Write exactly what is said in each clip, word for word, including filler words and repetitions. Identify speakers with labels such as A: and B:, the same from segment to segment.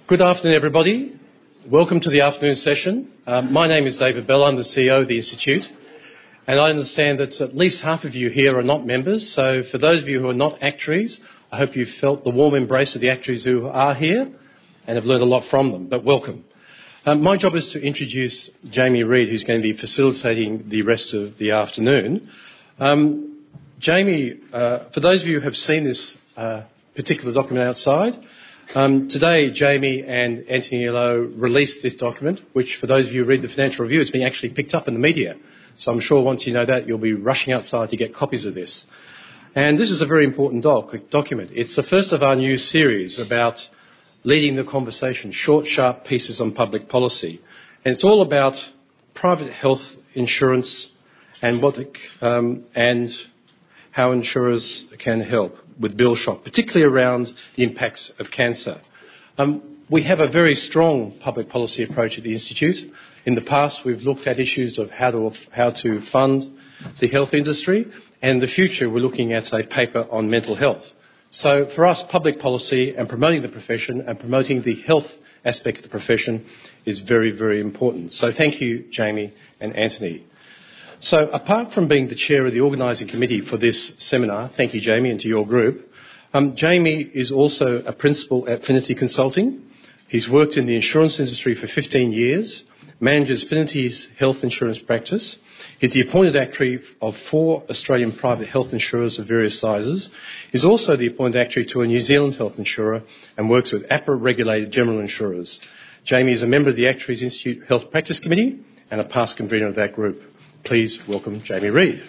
A: Good afternoon, everybody. Welcome to the afternoon session. Um, my name is David Bell. I'm the C E O of the Institute. And I understand that at least half of you here are not members. So for those of you who are not actuaries, I hope you've felt the warm embrace of the actuaries who are here and have learned a lot from them. But welcome. Um, my job is to introduce Jamie Reid, who's going to be facilitating the rest of the afternoon. Um, Jamie, uh, for those of you who have seen this uh, particular document outside, Um, today, Jamie and Anthony Lowe released this document, which, for those of you who read the Financial Review, it's been actually picked up in the media. So I'm sure once you know that, you'll be rushing outside to get copies of this. And this is a very important doc- document. It's the first of our new series about leading the conversation, short, sharp pieces on public policy. And it's all about private health insurance and what the, um, and how insurers can help with bill shock, particularly around the impacts of cancer. Um, we have a very strong public policy approach at the Institute. In the past, we've looked at issues of how to, how to fund the health industry, and in the future, we're looking at a paper on mental health. So for us, public policy and promoting the profession and promoting the health aspect of the profession is very, very important. So thank you, Jamie and Anthony. So apart from being the chair of the organising committee for this seminar, thank you, Jamie, and to your group, um, Jamie is also a principal at Finity Consulting. He's worked in the insurance industry for fifteen years, manages Finity's health insurance practice. He's the appointed actuary of four Australian private health insurers of various sizes. He's also the appointed actuary to a New Zealand health insurer and works with A P R-regulated general insurers. Jamie is a member of the Actuaries Institute Health Practice Committee and a past convener of that group. Please welcome Jamie Reid.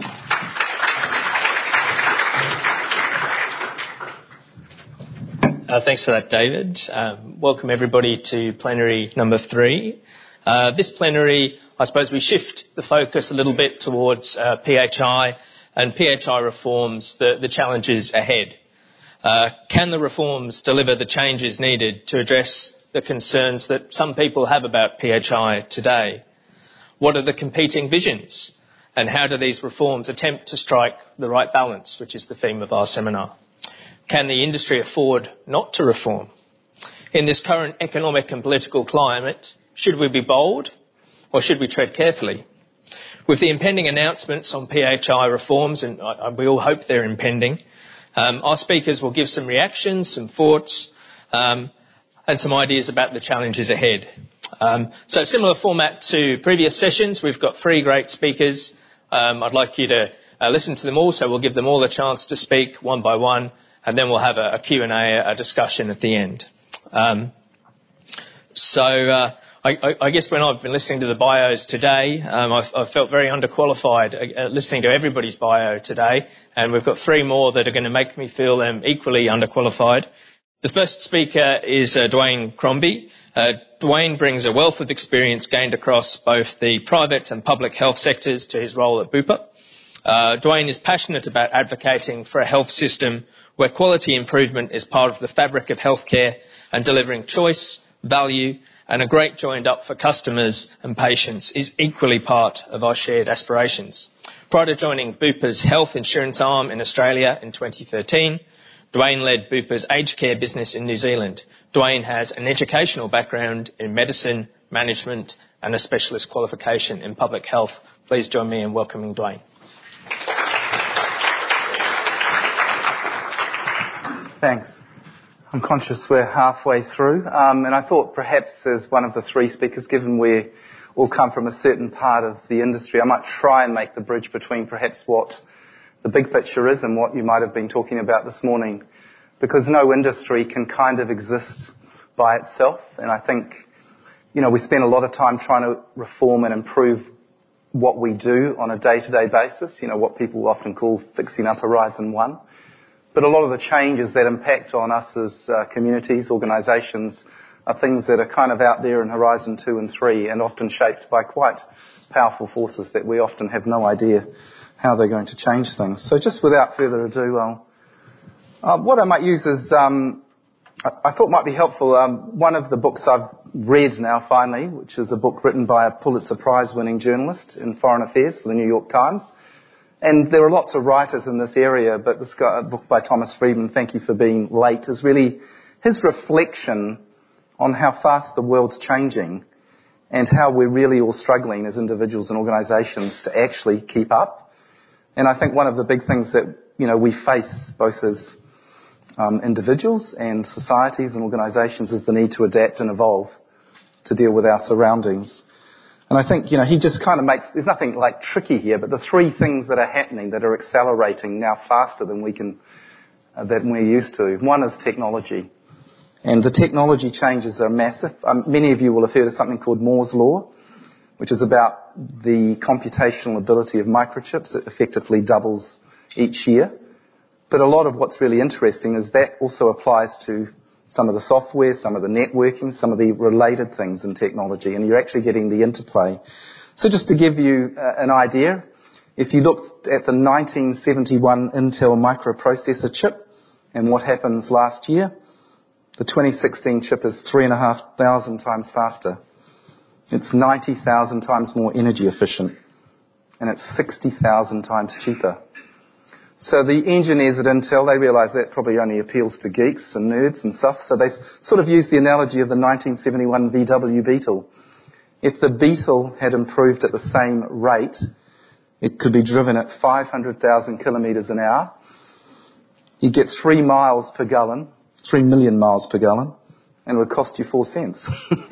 B: Uh, thanks for that, David. Um, welcome everybody to plenary number three. Uh, this plenary, I suppose we shift the focus a little bit towards uh, P H I and P H I reforms, the, the challenges ahead. Uh, can the reforms deliver the changes needed to address the concerns that some people have about P H I today? What are the competing visions? And how do these reforms attempt to strike the right balance, which is the theme of our seminar? Can the industry afford not to reform? In this current economic and political climate, should we be bold or should we tread carefully? With the impending announcements on P H I reforms, and I, we all hope they're impending, um, our speakers will give some reactions, some thoughts, um, and some ideas about the challenges ahead. Um, so similar format to previous sessions, we've got three great speakers. Um, I'd like you to uh, listen to them all, so we'll give them all a chance to speak one by one, and then we'll have a, a Q and A, a discussion at the end. Um, so uh, I, I, I guess when I've been listening to the bios today, um, I've, I've felt very underqualified uh, listening to everybody's bio today, and we've got three more that are going to make me feel um, equally underqualified. The first speaker is uh, Dwayne Crombie. Uh, Dwayne brings a wealth of experience gained across both the private and public health sectors to his role at Bupa. Uh, Dwayne is passionate about advocating for a health system where quality improvement is part of the fabric of healthcare and delivering choice, value and a great joined up for customers and patients is equally part of our shared aspirations. Prior to joining Bupa's health insurance arm in Australia in twenty thirteen, Dwayne led Bupa's aged care business in New Zealand. Dwayne has an educational background in medicine, management and a specialist qualification in public health. Please join me in welcoming Dwayne.
C: Thanks. I'm conscious we're halfway through, um, and I thought perhaps as one of the three speakers, given we all come from a certain part of the industry, I might try and make the bridge between perhaps what the big picture is and what you might have been talking about this morning, because no industry can kind of exist by itself. And I think, you know, we spend a lot of time trying to reform and improve what we do on a day-to-day basis, you know, what people often call fixing up Horizon One. But a lot of the changes that impact on us as uh, communities, organisations, are things that are kind of out there in Horizon Two and Three and often shaped by quite powerful forces that we often have no idea how they're going to change things. So just without further ado, I'll, uh, what I might use is, um, I, I thought might be helpful, um, one of the books I've read now finally, which is a book written by a Pulitzer Prize winning journalist in foreign affairs for the New York Times. And there are lots of writers in this area, but this guy, a book by Thomas Friedman, Thank You for Being Late, is really his reflection on how fast the world's changing and how we're really all struggling as individuals and organisations to actually keep up. And I think one of the big things that, you know, we face both as um, individuals and societies and organisations is the need to adapt and evolve to deal with our surroundings. And I think, you know, he just kind of makes, there's nothing like tricky here, but the three things that are happening that are accelerating now faster than we can, uh, than we're used to. One is technology. And the technology changes are massive. Um, many of you will have heard of something called Moore's Law, which is about the computational ability of microchips. It effectively doubles each year. But a lot of what's really interesting is that also applies to some of the software, some of the networking, some of the related things in technology, and you're actually getting the interplay. So just to give you uh, an idea, if you looked at the nineteen seventy-one Intel microprocessor chip and what happens last year, the twenty sixteen chip is three and a half thousand times faster. It's ninety thousand times more energy efficient, and it's sixty thousand times cheaper. So the engineers at Intel, they realise that probably only appeals to geeks and nerds and stuff, so they sort of use the analogy of the nineteen seventy-one V W Beetle. If the Beetle had improved at the same rate, it could be driven at five hundred thousand kilometres an hour. You get three miles per gallon, three million miles per gallon, and it would cost you four cents.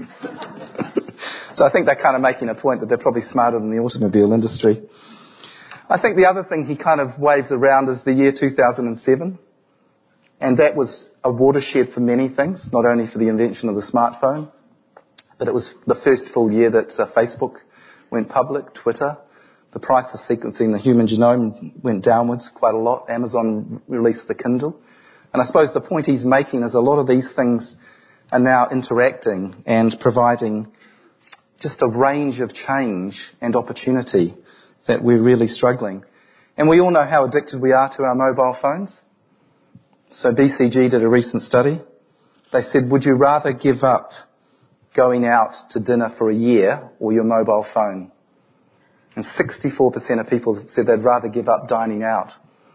C: So I think they're kind of making a point that they're probably smarter than the automobile industry. I think the other thing he kind of waves around is the year two thousand seven. And that was a watershed for many things, not only for the invention of the smartphone, but it was the first full year that uh, Facebook went public, Twitter. The price of sequencing the human genome went downwards quite a lot. Amazon released the Kindle. And I suppose the point he's making is a lot of these things are now interacting and providing just a range of change and opportunity that we're really struggling. And we all know how addicted we are to our mobile phones. So B C G did a recent study. They said, would you rather give up going out to dinner for a year or your mobile phone? And sixty-four percent of people said they'd rather give up dining out.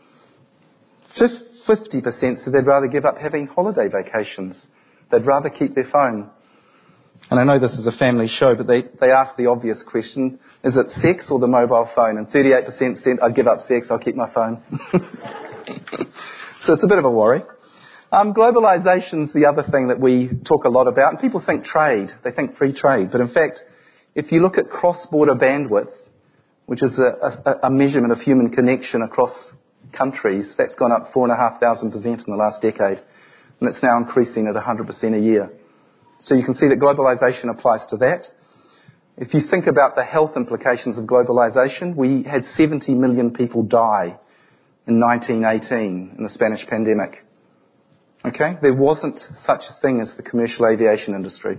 C: fifty percent said they'd rather give up having holiday vacations. They'd rather keep their phone. And I know this is a family show, but they, they asked the obvious question, is it sex or the mobile phone? And thirty-eight percent said, I'd give up sex, I'll keep my phone. So it's a bit of a worry. Um, globalization's the other thing that we talk a lot about, and people think trade, they think free trade. But in fact, if you look at cross-border bandwidth, which is a, a, a measurement of human connection across countries, that's gone up four and a half thousand percent in the last decade, and it's now increasing at one hundred percent a year. So you can see that globalization applies to that. If you think about the health implications of globalization, we had seventy million people die in nineteen eighteen in the Spanish pandemic. Okay? There wasn't such a thing as the commercial aviation industry.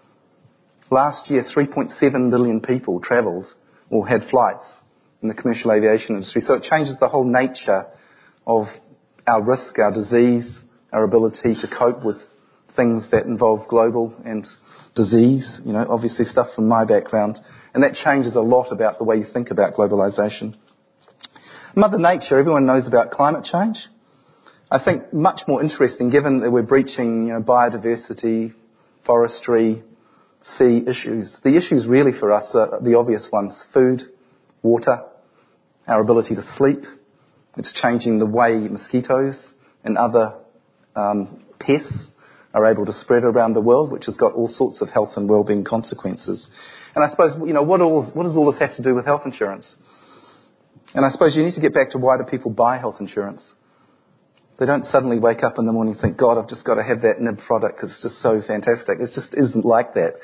C: Last year, three point seven billion people travelled or had flights in the commercial aviation industry. So it changes the whole nature of our risk, our disease, our ability to cope with things that involve global and disease, you know, obviously stuff from my background. And that changes a lot about the way you think about globalization. Mother Nature, everyone knows about climate change. I think much more interesting, given that we're breaching, you know, biodiversity, forestry, sea issues. The issues really for us are the obvious ones: food, water, our ability to sleep. It's changing the way mosquitoes and other um, pests are able to spread around the world, which has got all sorts of health and well-being consequences. And I suppose, you know, what, all, what does all this have to do with health insurance? And I suppose you need to get back to why do people buy health insurance? They don't suddenly wake up in the morning and think, God, I've just got to have that N I B product because it's just so fantastic. It just isn't like that.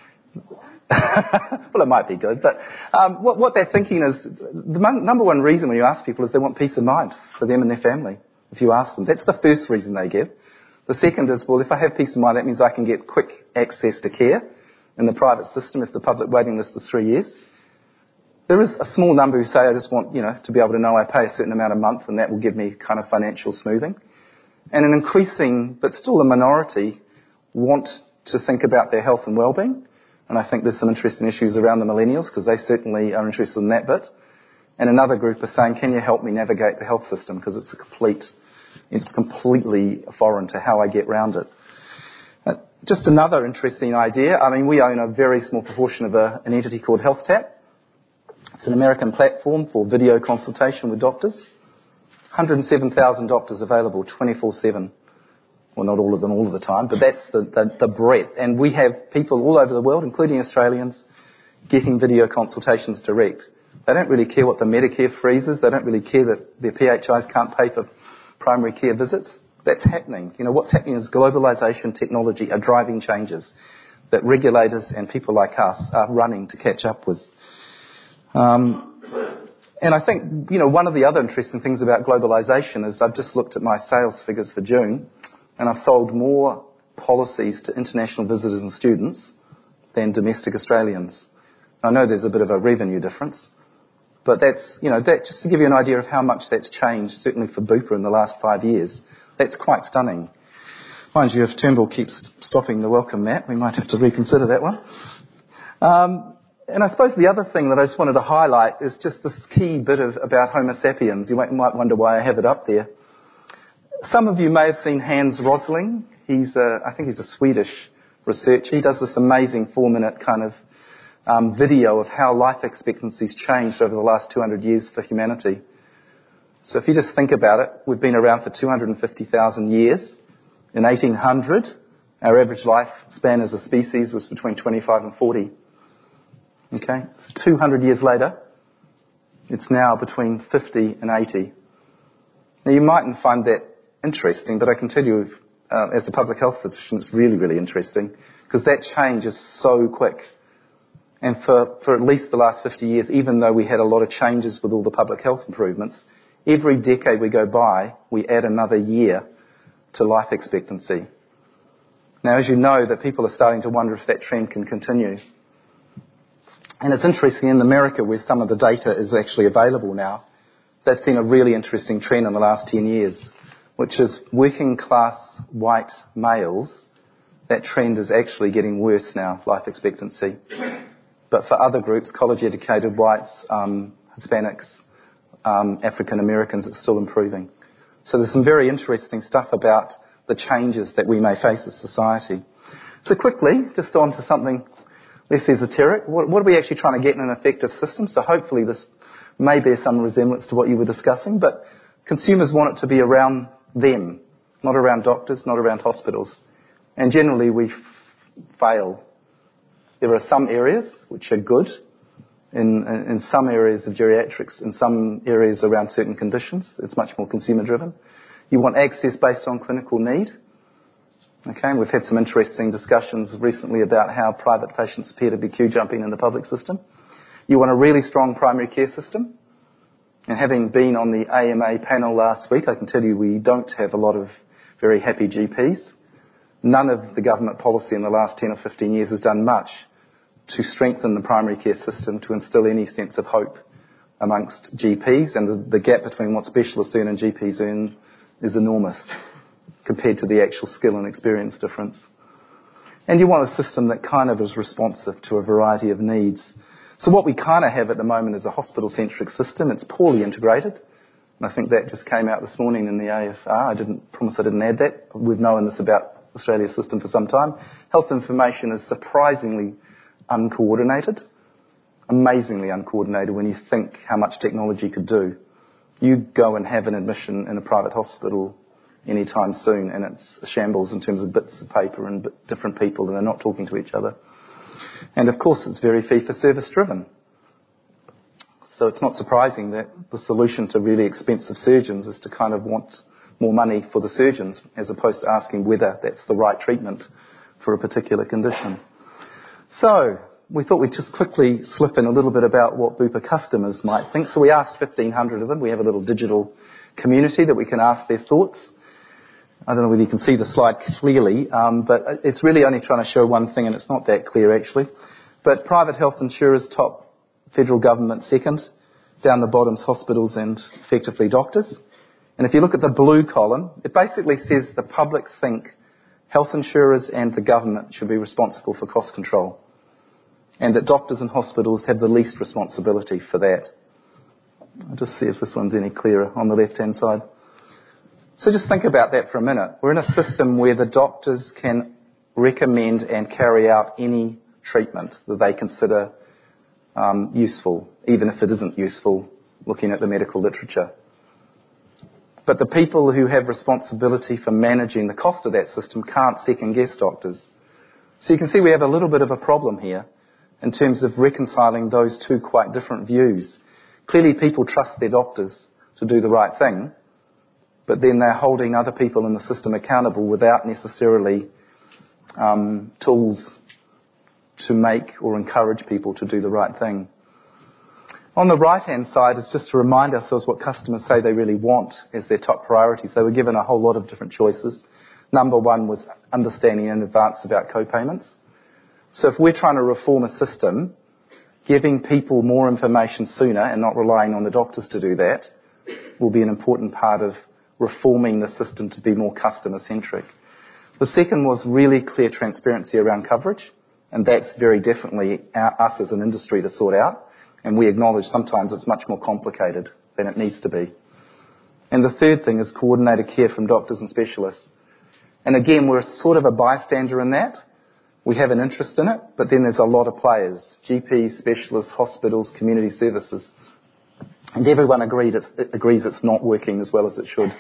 C: Well, it might be good, but um, what, what they're thinking is, the mon- number one reason when you ask people is they want peace of mind for them and their family, if you ask them. That's the first reason they give. The second is, well, if I have peace of mind, that means I can get quick access to care in the private system if the public waiting list is three years. There is a small number who say, I just want, you know, to be able to know I pay a certain amount a month and that will give me kind of financial smoothing. And an increasing, but still a minority, want to think about their health and well-being. And I think there's some interesting issues around the millennials because they certainly are interested in that bit. And another group are saying, can you help me navigate the health system because it's a complete... It's completely foreign to how I get round it. Just another interesting idea. I mean, we own a very small proportion of a, an entity called HealthTap. It's an American platform for video consultation with doctors. one hundred seven thousand doctors available twenty-four seven. Well, not all of them all of the time, but that's the, the, the breadth. And we have people all over the world, including Australians, getting video consultations direct. They don't really care what the Medicare freezes. They don't really care that their P H Is can't pay for primary care visits. That's happening. You know, what's happening is globalisation, technology are driving changes that regulators and people like us are running to catch up with. Um, and I think, you know, one of the other interesting things about globalisation is I've just looked at my sales figures for June, and I've sold more policies to international visitors and students than domestic Australians. I know there's a bit of a revenue difference, but that's, you know, that just to give you an idea of how much that's changed, certainly for Bupa in the last five years, that's quite stunning. Mind you, if Turnbull keeps stopping the welcome mat, we might have to reconsider that one. Um, and I suppose the other thing that I just wanted to highlight is just this key bit of about Homo sapiens. You might, might wonder why I have it up there. Some of you may have seen Hans Rosling. He's a, I think he's a Swedish researcher. He does this amazing four-minute kind of um, video of how life expectancy's changed over the last two hundred years for humanity. So if you just think about it, we've been around for two hundred fifty thousand years. In eighteen hundred, our average lifespan as a species was between twenty-five and forty. Okay, so two hundred years later, it's now between fifty and eighty. Now you mightn't find that interesting, but I can tell you, uh, as a public health physician, it's really, really interesting because that change is so quick. And for, for at least the last fifty years, even though we had a lot of changes with all the public health improvements, every decade we go by, we add another year to life expectancy. Now, as you know, that people are starting to wonder if that trend can continue. And it's interesting, in America, where some of the data is actually available now, they've seen a really interesting trend in the last ten years, which is working class white males, that trend is actually getting worse now, life expectancy. But for other groups, college-educated whites, um, Hispanics, um, African Americans, it's still improving. So there's some very interesting stuff about the changes that we may face as society. So quickly, just on to something less esoteric. What, what are we actually trying to get in an effective system? So hopefully this may bear some resemblance to what you were discussing, but consumers want it to be around them, not around doctors, not around hospitals. And generally we f- fail. There are some areas which are good, in, in some areas of geriatrics, in some areas around certain conditions. It's much more consumer driven. You want access based on clinical need. Okay, and we've had some interesting discussions recently about how private patients appear to be queue jumping in the public system. You want a really strong primary care system. And having been on the A M A panel last week, I can tell you we don't have a lot of very happy G Ps. None of the government policy in the last ten or fifteen years has done much to strengthen the primary care system, to instill any sense of hope amongst G Ps. And the, the gap between what specialists earn and G Ps earn is enormous compared to the actual skill and experience difference. And you want a system that kind of is responsive to a variety of needs. So what we kind of have at the moment is a hospital-centric system. It's poorly integrated. And I think that just came out this morning in the A F R. I didn't promise I didn't add that. We've known this about Australia's system for some time. Health information is surprisingly uncoordinated. Amazingly uncoordinated when you think how much technology could do. You go and have an admission in a private hospital anytime soon and it's a shambles in terms of bits of paper and different people and they're not talking to each other. And of course it's very fee-for-service driven. So it's not surprising that the solution to really expensive surgeons is to kind of want more money for the surgeons as opposed to asking whether that's the right treatment for a particular condition. So we thought we'd just quickly slip in a little bit about what Bupa customers might think. So we asked fifteen hundred of them. We have a little digital community that we can ask their thoughts. I don't know whether you can see the slide clearly, um, but it's really only trying to show one thing, and it's not that clear actually. But private health insurers top, federal government second, down the bottom's hospitals and effectively doctors. And if you look at the blue column, it basically says the public think health insurers and the government should be responsible for cost control, and that doctors and hospitals have the least responsibility for that. I'll just see if this one's any clearer on the left-hand side. So just think about that for a minute. We're in a system where the doctors can recommend and carry out any treatment that they consider um, useful, even if it isn't useful, looking at the medical literature. But the people who have responsibility for managing the cost of that system can't second-guess doctors. So you can see we have a little bit of a problem here in terms of reconciling those two quite different views. Clearly people trust their doctors to do the right thing, but then they're holding other people in the system accountable without necessarily um, tools to make or encourage people to do the right thing. On the right-hand side is just to remind ourselves what customers say they really want as their top priorities. They were given a whole lot of different choices. Number one was understanding in advance about co-payments. So if we're trying to reform a system, giving people more information sooner and not relying on the doctors to do that will be an important part of reforming the system to be more customer-centric. The second was really clear transparency around coverage, and that's very definitely our, us as an industry to sort out, and we acknowledge sometimes it's much more complicated than it needs to be. And the third thing is coordinated care from doctors and specialists. And again, we're sort of a bystander in that. We have an interest in it, but then there's a lot of players, G Ps, specialists, hospitals, community services. And everyone agreed it's, it agrees it's not working as well as it should.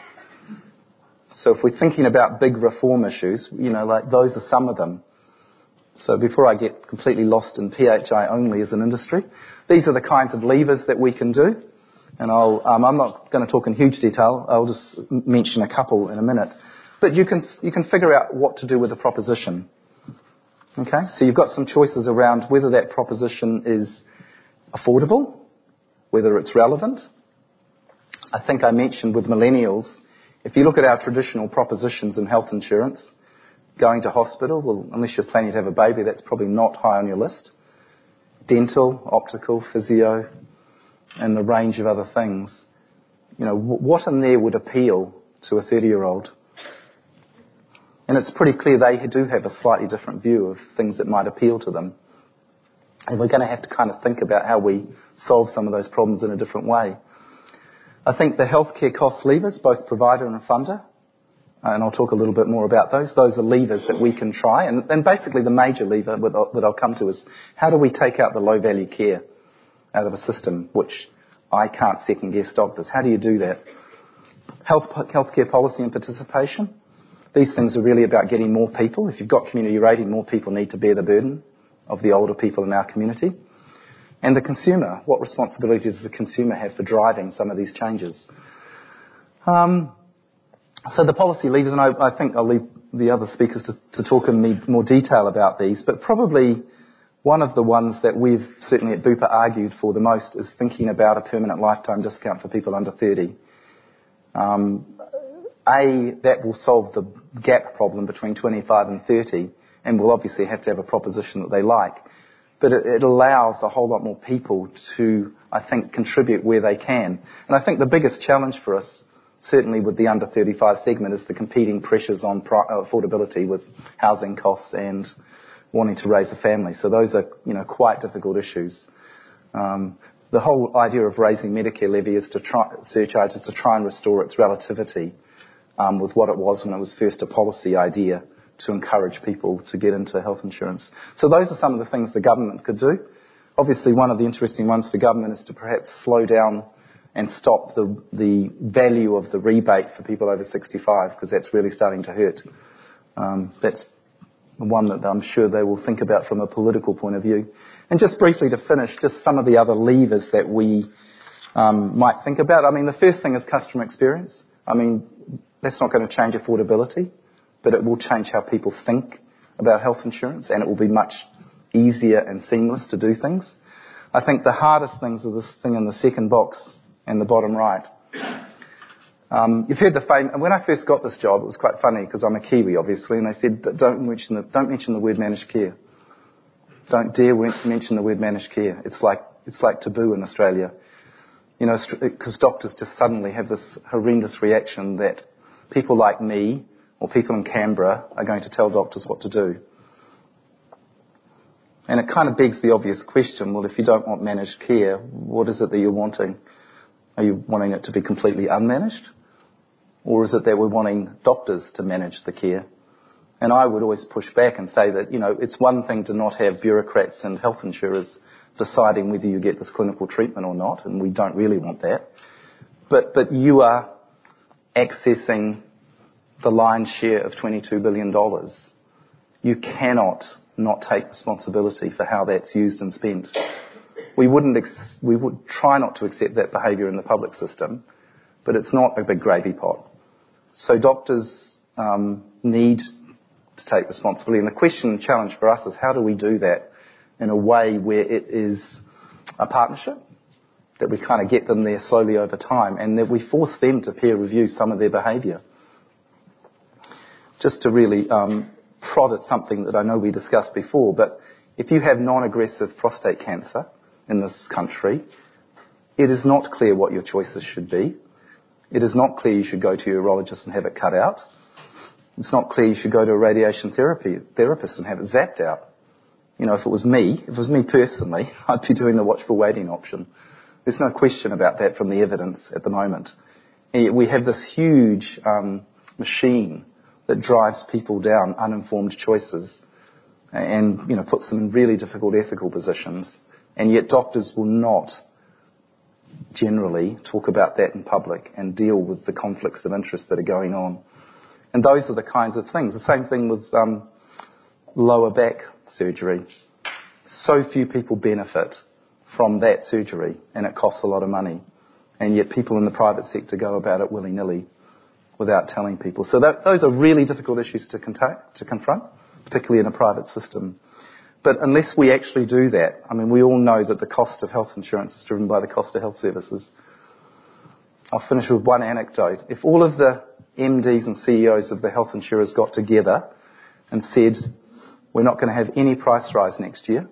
C: So if we're thinking about big reform issues, you know, like those are some of them. So before I get completely lost in P H I only as an industry, these are the kinds of levers that we can do. And I'll, um, I'm not going to talk in huge detail. I'll just mention a couple in a minute. But you can, you can figure out what to do with the proposition. Okay? So you've got some choices around whether that proposition is affordable, whether it's relevant. I think I mentioned with millennials, if you look at our traditional propositions in health insurance, going to hospital, well, unless you're planning to have a baby, that's probably not high on your list. Dental, optical, physio, and the range of other things. You know, what in there would appeal to a thirty-year-old? And it's pretty clear they do have a slightly different view of things that might appeal to them. And we're going to have to kind of think about how we solve some of those problems in a different way. I think the healthcare cost levers, both provider and funder, and I'll talk a little bit more about those. Those are levers that we can try. And, and basically the major lever that I'll come to is how do we take out the low-value care out of a system, which I can't second-guess doctors. How do you do that? Health, healthcare policy and participation. These things are really about getting more people. If you've got community rating, more people need to bear the burden of the older people in our community. And the consumer. What responsibility does the consumer have for driving some of these changes? Um, so the policy levers, and I, I think I'll leave the other speakers to, to talk in me, more detail about these, but probably one of the ones that we've certainly at Bupa argued for the most is thinking about a permanent lifetime discount for people under thirty. Um, A, that will solve the gap problem between twenty-five and thirty, and we'll obviously have to have a proposition that they like. But it, it allows a whole lot more people to, I think, contribute where they can. And I think the biggest challenge for us, certainly with the under thirty-five segment, is the competing pressures on pri- affordability with housing costs and wanting to raise a family. So those are, you know, quite difficult issues. Um, the whole idea of raising Medicare levy is to try, surcharge is to try and restore its relativity Um, with what it was when it was first a policy idea to encourage people to get into health insurance. So those are some of the things the government could do. Obviously, one of the interesting ones for government is to perhaps slow down and stop the, the value of the rebate for people over sixty-five, because that's really starting to hurt. Um, that's one that I'm sure they will think about from a political point of view. And just briefly to finish, just some of the other levers that we um, might think about. I mean, the first thing is customer experience. I mean, that's not going to change affordability, but it will change how people think about health insurance, and it will be much easier and seamless to do things. I think the hardest things are this thing in the second box and the bottom right. Um, you've heard the fame, and when I first got this job, it was quite funny because I'm a Kiwi, obviously, and they said, don't mention the, don't mention the word managed care. Don't dare mention the word managed care. It's like, it's like taboo in Australia. You know, because doctors just suddenly have this horrendous reaction that people like me or people in Canberra are going to tell doctors what to do. And it kind of begs the obvious question, well, if you don't want managed care, what is it that you're wanting? Are you wanting it to be completely unmanaged? Or is it that we're wanting doctors to manage the care? And I would always push back and say that, you know, it's one thing to not have bureaucrats and health insurers deciding whether you get this clinical treatment or not, and we don't really want that. But, but you are accessing the lion's share of twenty-two billion dollars. You cannot not take responsibility for how that's used and spent. We wouldn't, ex- we would try not to accept that behaviour in the public system, but it's not a big gravy pot. So doctors um, need to take responsibility. And the question and challenge for us is how do we do that in a way where it is a partnership, that we kind of get them there slowly over time, and that we force them to peer review some of their behaviour. Just to really um, prod at something that I know we discussed before, but if you have non-aggressive prostate cancer in this country, it is not clear what your choices should be. It is not clear you should go to your urologist and have it cut out. It's not clear you should go to a radiation therapy therapist and have it zapped out. You know, if it was me, if it was me personally, I'd be doing the watchful waiting option. There's no question about that from the evidence at the moment. And yet we have this huge um, machine that drives people down uninformed choices and, you know, puts them in really difficult ethical positions. And yet doctors will not generally talk about that in public and deal with the conflicts of interest that are going on. And those are the kinds of things. The same thing with um, lower back surgery. So few people benefit from that surgery, and it costs a lot of money. And yet people in the private sector go about it willy-nilly without telling people. So that, those are really difficult issues to, contact, to confront, particularly in a private system. But unless we actually do that, I mean, we all know that the cost of health insurance is driven by the cost of health services. I'll finish with one anecdote. If all of the M Ds and C E Os of the health insurers got together and said, we're not going to have any price rise next year,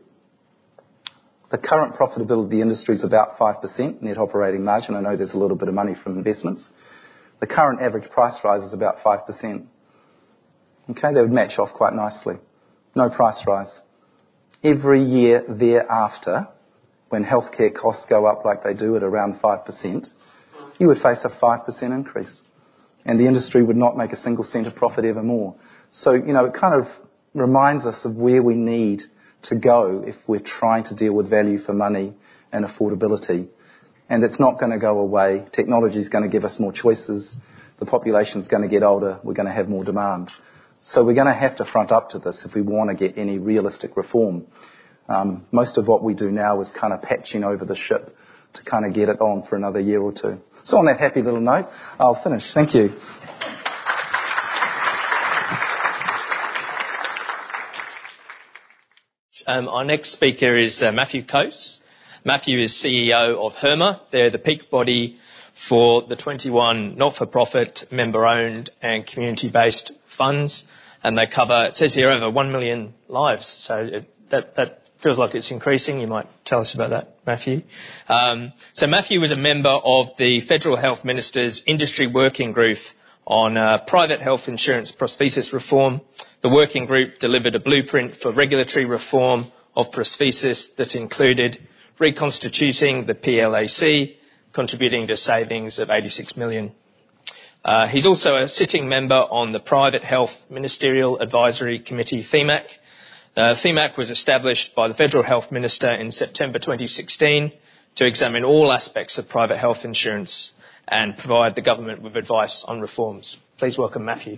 C: the current profitability of the industry is about five percent net operating margin. I know there's a little bit of money from investments. The current average price rise is about five percent. Okay, they would match off quite nicely. No price rise. Every year thereafter, when healthcare costs go up like they do at around five percent, you would face a five percent increase. And the industry would not make a single cent of profit ever more. So, you know, it kind of reminds us of where we need to go if we're trying to deal with value for money and affordability. And it's not going to go away. Technology is going to give us more choices. The population's going to get older. We're going to have more demand. So we're going to have to front up to this if we want to get any realistic reform. Um, most of what we do now is kind of patching over the ship to kind of get it on for another year or two. So on that happy little note, I'll finish. Thank you.
B: Um, our next speaker is uh, Matthew Coase. Matthew is C E O of HERMA. They're the peak body for the twenty-one not-for-profit, member-owned and community-based funds. And they cover, it says here, over one million lives. So it, that, that feels like it's increasing. You might tell us about that, Matthew. Um, so Matthew was a member of the Federal Health Minister's Industry Working Group on uh, private health insurance prosthesis reform. The working group delivered a blueprint for regulatory reform of prosthesis that included reconstituting the P L A C, contributing to savings of eighty-six million dollars. Uh, he's also a sitting member on the Private Health Ministerial Advisory Committee, F E M A C. Uh, F E M A C was established by the Federal Health Minister in September twenty sixteen to examine all aspects of private health insurance and provide the government with advice on reforms. Please welcome Matthew.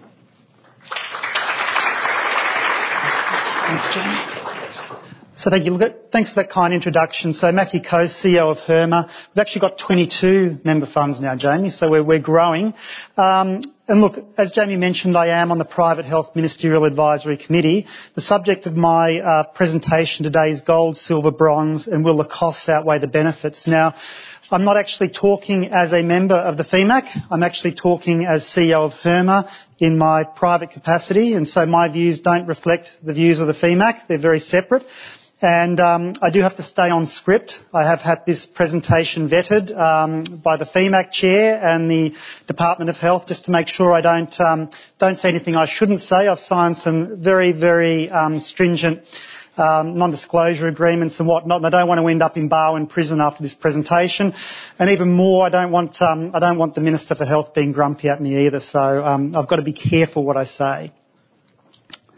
D: Thanks, Jamie. So thank you. Thanks for that kind introduction. So Matthew Coase, C E O of HERMA. We've actually got twenty-two member funds now, Jamie, so we're, we're growing. Um, and look, as Jamie mentioned, I am on the Private Health Ministerial Advisory Committee. The subject of my uh, presentation today is gold, silver, bronze, and will the costs outweigh the benefits? Now, I'm not actually talking as a member of the F E M A C. I'm actually talking as C E O of HERMA in my private capacity, and so my views don't reflect the views of the F E M A C. They're very separate. And um, I do have to stay on script. I have had this presentation vetted um, by the F E M A C chair and the Department of Health just to make sure I don't um, don't say anything I shouldn't say. I've signed some very, very um, stringent um, non-disclosure agreements and whatnot, and I don't want to end up in Barwon prison after this presentation. And even more, I don't want um, I don't want the Minister for Health being grumpy at me either. So um, I've got to be careful what I say.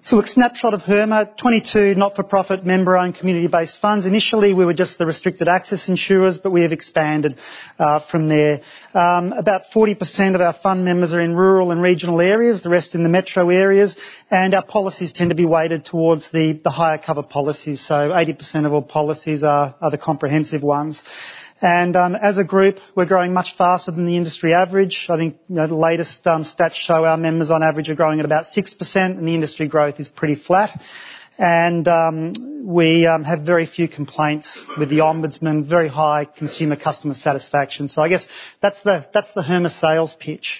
D: So look, snapshot of HERMA, twenty-two not-for-profit member-owned community-based funds. Initially we were just the restricted access insurers, but we have expanded uh, from there. Um, about forty percent of our fund members are in rural and regional areas, the rest in the metro areas, and our policies tend to be weighted towards the, the higher cover policies. So eighty percent of all policies are, are the comprehensive ones. And um, as a group, we're growing much faster than the industry average. I think you know, the latest um, stats show our members on average are growing at about six percent, and the industry growth is pretty flat. And um, we um, have very few complaints with the Ombudsman, very high consumer customer satisfaction. So I guess that's the that's the HERMA sales pitch.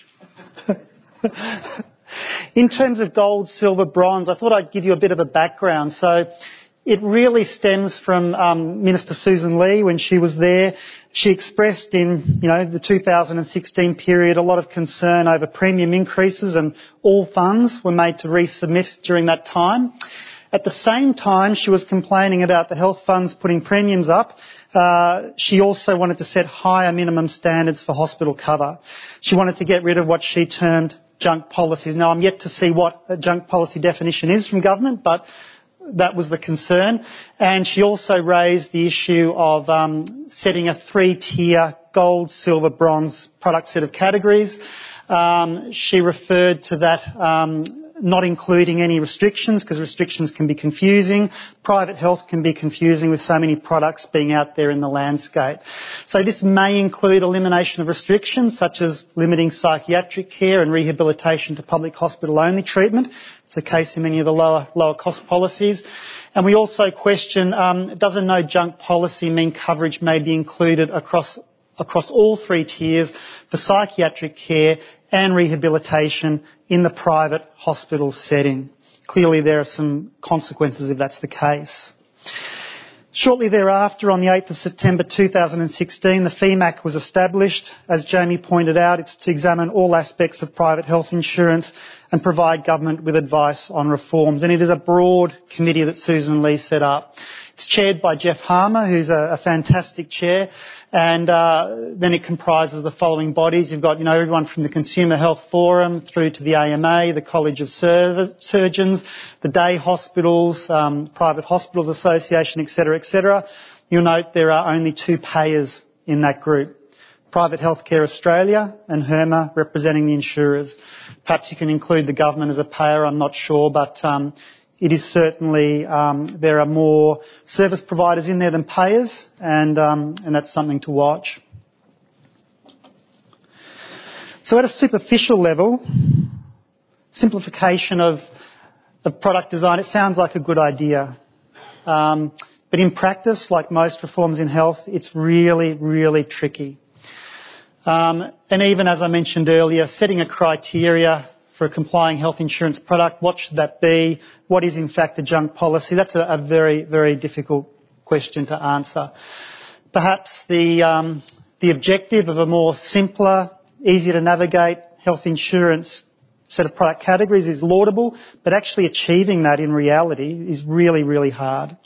D: In terms of gold, silver, bronze, I thought I'd give you a bit of a background. So it really stems from um, Minister Susan Lee when she was there. She expressed in, you know, the two thousand sixteen period a lot of concern over premium increases, and all funds were made to resubmit during that time. At the same time, she was complaining about the health funds putting premiums up. Uh, she also wanted to set higher minimum standards for hospital cover. She wanted to get rid of what she termed junk policies. Now, I'm yet to see what a junk policy definition is from government, but that was the concern. And she also raised the issue of um, setting a three-tier gold, silver, bronze product set of categories. Um, she referred to that um, not including any restrictions, because restrictions can be confusing. Private health can be confusing with so many products being out there in the landscape. So this may include elimination of restrictions, such as limiting psychiatric care and rehabilitation to public hospital-only treatment. It's the case in many of the lower, lower cost policies. And we also question, um, does a no junk policy mean coverage may be included across across all three tiers for psychiatric care and rehabilitation in the private hospital setting? Clearly there are some consequences if that's the case. Shortly thereafter, on the eighth of September two thousand sixteen, the F E M A C was established. As Jamie pointed out, it's to examine all aspects of private health insurance and provide government with advice on reforms. And it is a broad committee that Susan Lee set up. It's chaired by Jeff Harmer, who's a, a fantastic chair, and uh, then it comprises the following bodies. You've got, you know, everyone from the Consumer Health Forum through to the A M A, the College of Sur- Surgeons, the day hospitals, um, Private Hospitals Association, et cetera, et cetera. You'll note there are only two payers in that group. Private Healthcare Australia and HERMA representing the insurers. Perhaps you can include the government as a payer, I'm not sure, but um, it is certainly, um, there are more service providers in there than payers, and, um, and that's something to watch. So at a superficial level, simplification of, of product design, it sounds like a good idea. Um, but in practice, like most reforms in health, it's really, really tricky. Um, and even as I mentioned earlier, setting a criteria for a complying health insurance product, what should that be? What is in fact a junk policy? That's a, a very, very difficult question to answer. Perhaps the, um, the objective of a more simpler, easier to navigate health insurance set of product categories is laudable, but actually achieving that in reality is really, really hard.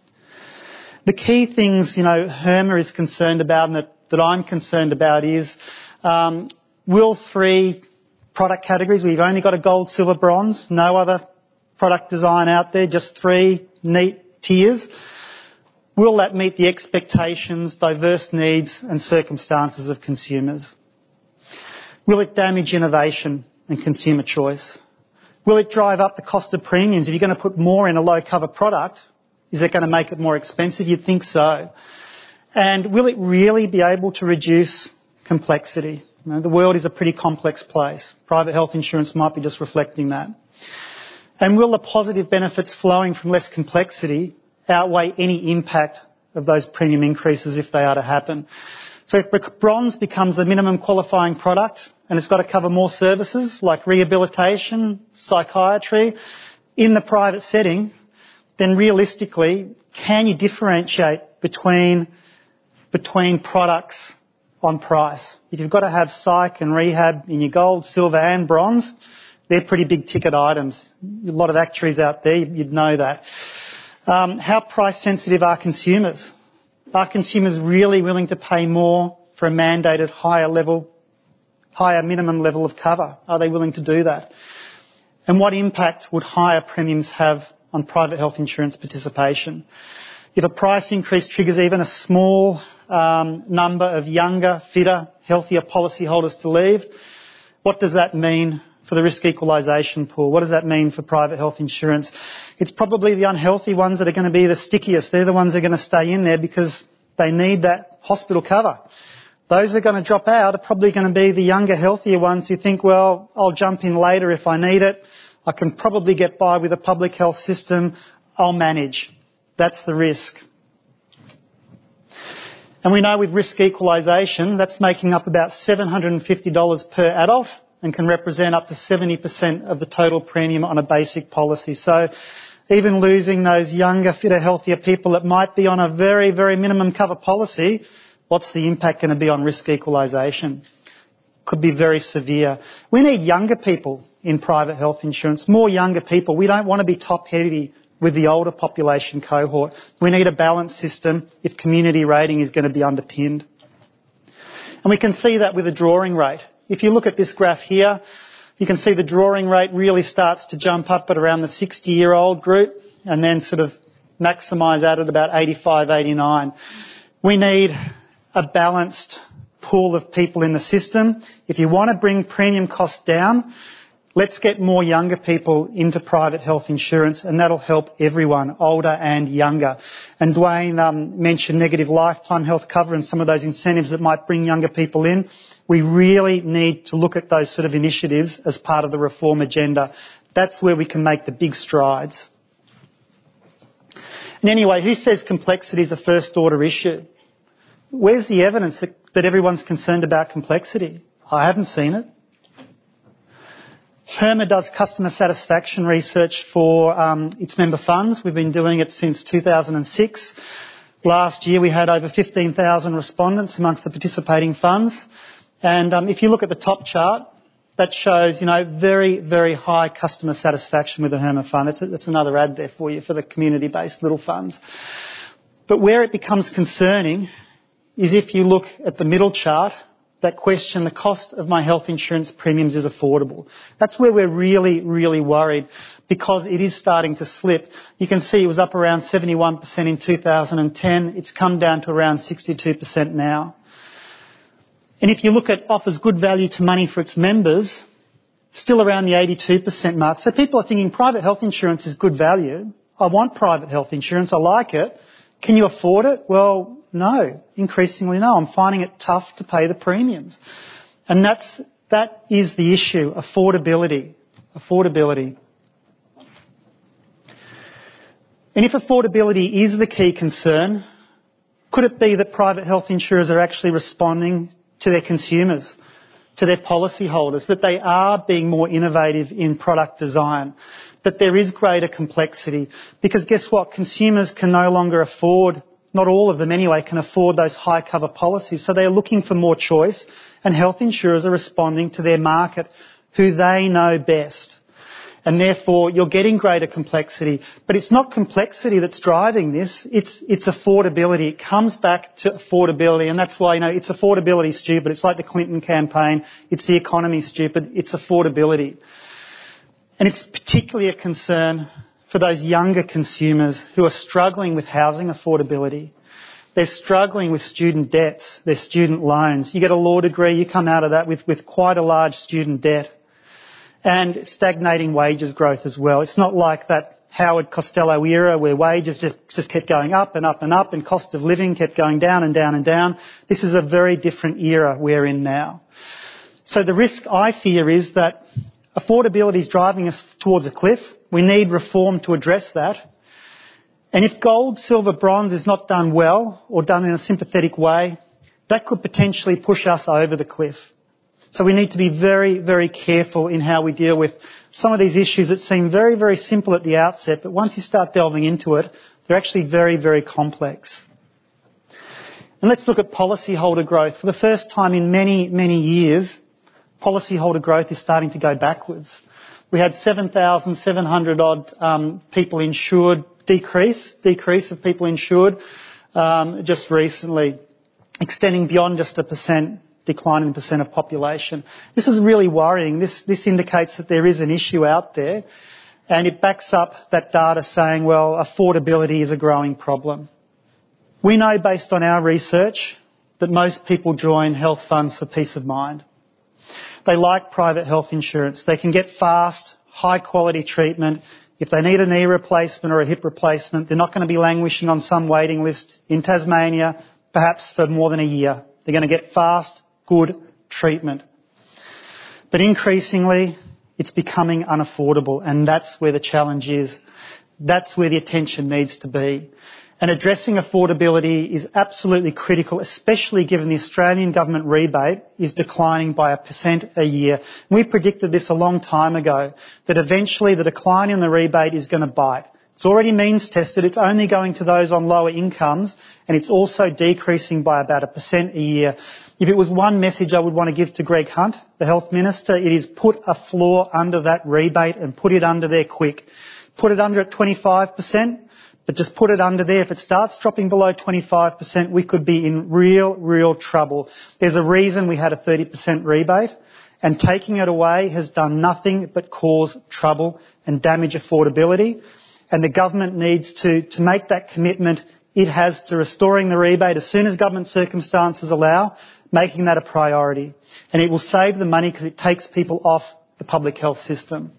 D: The key things, you know, HERMA is concerned about and that, that I'm concerned about is, um, will three product categories, we've only got a gold, silver, bronze, no other product design out there, just three neat tiers. Will that meet the expectations, diverse needs and circumstances of consumers? Will it damage innovation and consumer choice? Will it drive up the cost of premiums? If you're going to put more in a low cover product, is it going to make it more expensive? You'd think so. And will it really be able to reduce complexity? You know, the world is a pretty complex place. Private health insurance might be just reflecting that. And will the positive benefits flowing from less complexity outweigh any impact of those premium increases if they are to happen? So if bronze becomes the minimum qualifying product and it's got to cover more services like rehabilitation, psychiatry, in the private setting, then realistically, can you differentiate between, between products on price? If you've got to have psych and rehab in your gold, silver and bronze, they're pretty big ticket items. A lot of actuaries out there, you'd know that. Um, how price sensitive are consumers? Are consumers really willing to pay more for a mandated higher level, higher minimum level of cover? Are they willing to do that? And what impact would higher premiums have on private health insurance participation? If a price increase triggers even a small um, number of younger, fitter, healthier policyholders to leave, what does that mean for the risk equalisation pool? What does that mean for private health insurance? It's probably the unhealthy ones that are going to be the stickiest. They're the ones that are going to stay in there because they need that hospital cover. Those that are going to drop out are probably going to be the younger, healthier ones who think, well, I'll jump in later if I need it. I can probably get by with a public health system. I'll manage. That's the risk. And we know with risk equalisation, that's making up about seven hundred fifty dollars per adult and can represent up to seventy percent of the total premium on a basic policy. So even losing those younger, fitter, healthier people that might be on a very, very minimum cover policy, what's the impact going to be on risk equalisation? Could be very severe. We need younger people in private health insurance, more younger people. We don't want to be top-heavy with the older population cohort. We need a balanced system if community rating is going to be underpinned. And we can see that with the drawing rate. If you look at this graph here, you can see the drawing rate really starts to jump up at around the sixty-year-old group and then sort of maximise out at about eighty-five, eighty-nine. We need a balanced pool of people in the system. If you want to bring premium costs down, let's get more younger people into private health insurance, and that'll help everyone, older and younger. And Dwayne um, mentioned negative lifetime health cover and some of those incentives that might bring younger people in. We really need to look at those sort of initiatives as part of the reform agenda. That's where we can make the big strides. And anyway, who says complexity is a first order issue? Where's the evidence that, that everyone's concerned about complexity? I haven't seen it. HERMA does customer satisfaction research for um, its member funds. We've been doing it since two thousand six. Last year we had over fifteen thousand respondents amongst the participating funds. And um, if you look at the top chart, that shows, you know, very, very high customer satisfaction with the HERMA fund. It's, it's another ad there for you for the community-based little funds. But where it becomes concerning is if you look at the middle chart, that question, the cost of my health insurance premiums is affordable. That's where we're really, really worried because it is starting to slip. You can see it was up around seventy-one percent in two thousand ten. It's come down to around sixty-two percent now. And if you look at offers good value to money for its members, still around the eighty-two percent mark. So people are thinking private health insurance is good value. I want private health insurance. I like it. Can you afford it? Well, no. Increasingly, no. I'm finding it tough to pay the premiums. And that's, that is the issue, affordability. Affordability. And if affordability is the key concern, could it be that private health insurers are actually responding to their consumers, to their policyholders, that they are being more innovative in product design, that there is greater complexity? Because guess what? Consumers can no longer afford, not all of them anyway, can afford those high cover policies. So they are looking for more choice, and health insurers are responding to their market, who they know best. And therefore, you're getting greater complexity. But it's not complexity that's driving this. It's, it's affordability. It comes back to affordability. And that's why, you know, it's affordability stupid. It's like the Clinton campaign. It's the economy stupid. It's affordability. And it's particularly a concern for those younger consumers who are struggling with housing affordability. They're struggling with student debts, their student loans. You get a law degree, you come out of that with, with quite a large student debt. And stagnating wages growth as well. It's not like that Howard Costello era where wages just, just kept going up and up and up and cost of living kept going down and down and down. This is a very different era we're in now. So the risk I fear is that affordability is driving us towards a cliff. We need reform to address that. And if gold, silver, bronze is not done well or done in a sympathetic way, that could potentially push us over the cliff. So we need to be very, very careful in how we deal with some of these issues that seem very, very simple at the outset, but once you start delving into it, they're actually very, very complex. And let's look at policyholder growth. For the first time in many, many years, policyholder growth is starting to go backwards. We had seven thousand seven hundred odd um, people insured, decrease, decrease of people insured um, just recently, extending beyond just a percent decline in percent of population. This is really worrying. This, this indicates that there is an issue out there, and it backs up that data saying, well, affordability is a growing problem. We know based on our research that most people join health funds for peace of mind. They like private health insurance. They can get fast, high quality treatment. If they need a knee replacement or a hip replacement, they're not going to be languishing on some waiting list in Tasmania, perhaps for more than a year. They're going to get fast, good treatment. But increasingly, it's becoming unaffordable, and that's where the challenge is. That's where the attention needs to be. And addressing affordability is absolutely critical, especially given the Australian government rebate is declining by a percent a year. We predicted this a long time ago, that eventually the decline in the rebate is going to bite. It's already means tested. It's only going to those on lower incomes, and it's also decreasing by about a percent a year. If it was one message I would want to give to Greg Hunt, the Health Minister, it is put a floor under that rebate and put it under there quick. Put it under at twenty-five percent. But just put it under there. If it starts dropping below twenty-five percent, we could be in real, real trouble. There's a reason we had a thirty percent rebate, and taking it away has done nothing but cause trouble and damage affordability. And the government needs to, to make that commitment it has to restoring the rebate as soon as government circumstances allow, making that a priority. And it will save the money because it takes people off the public health system.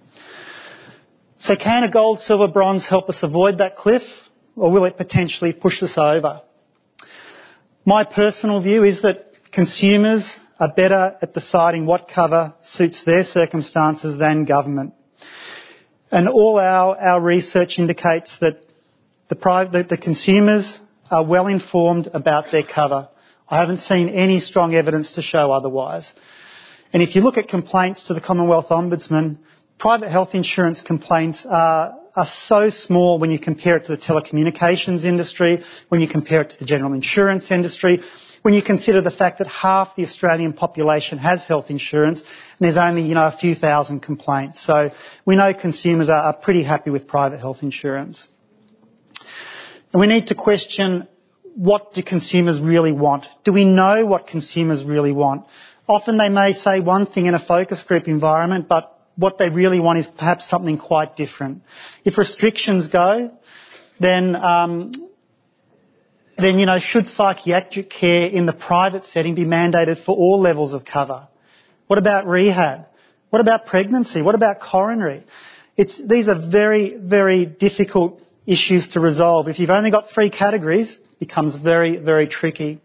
D: So can a gold, silver, bronze help us avoid that cliff, or will it potentially push us over? My personal view is that consumers are better at deciding what cover suits their circumstances than government. And all our, our research indicates that the, private, that the consumers are well informed about their cover. I haven't seen any strong evidence to show otherwise. And if you look at complaints to the Commonwealth Ombudsman, private health insurance complaints are, are so small when you compare it to the telecommunications industry, when you compare it to the general insurance industry, when you consider the fact that half the Australian population has health insurance and there's only, you know, a few thousand complaints. So we know consumers are, are pretty happy with private health insurance. And we need to question, what do consumers really want? Do we know what consumers really want? Often they may say one thing in a focus group environment, but what they really want is perhaps something quite different. If restrictions go, then, um, then, you know, should psychiatric care in the private setting be mandated for all levels of cover? What about rehab? What about pregnancy? What about coronary? It's, these are very, very difficult issues to resolve. If you've only got three categories, it becomes very, very tricky.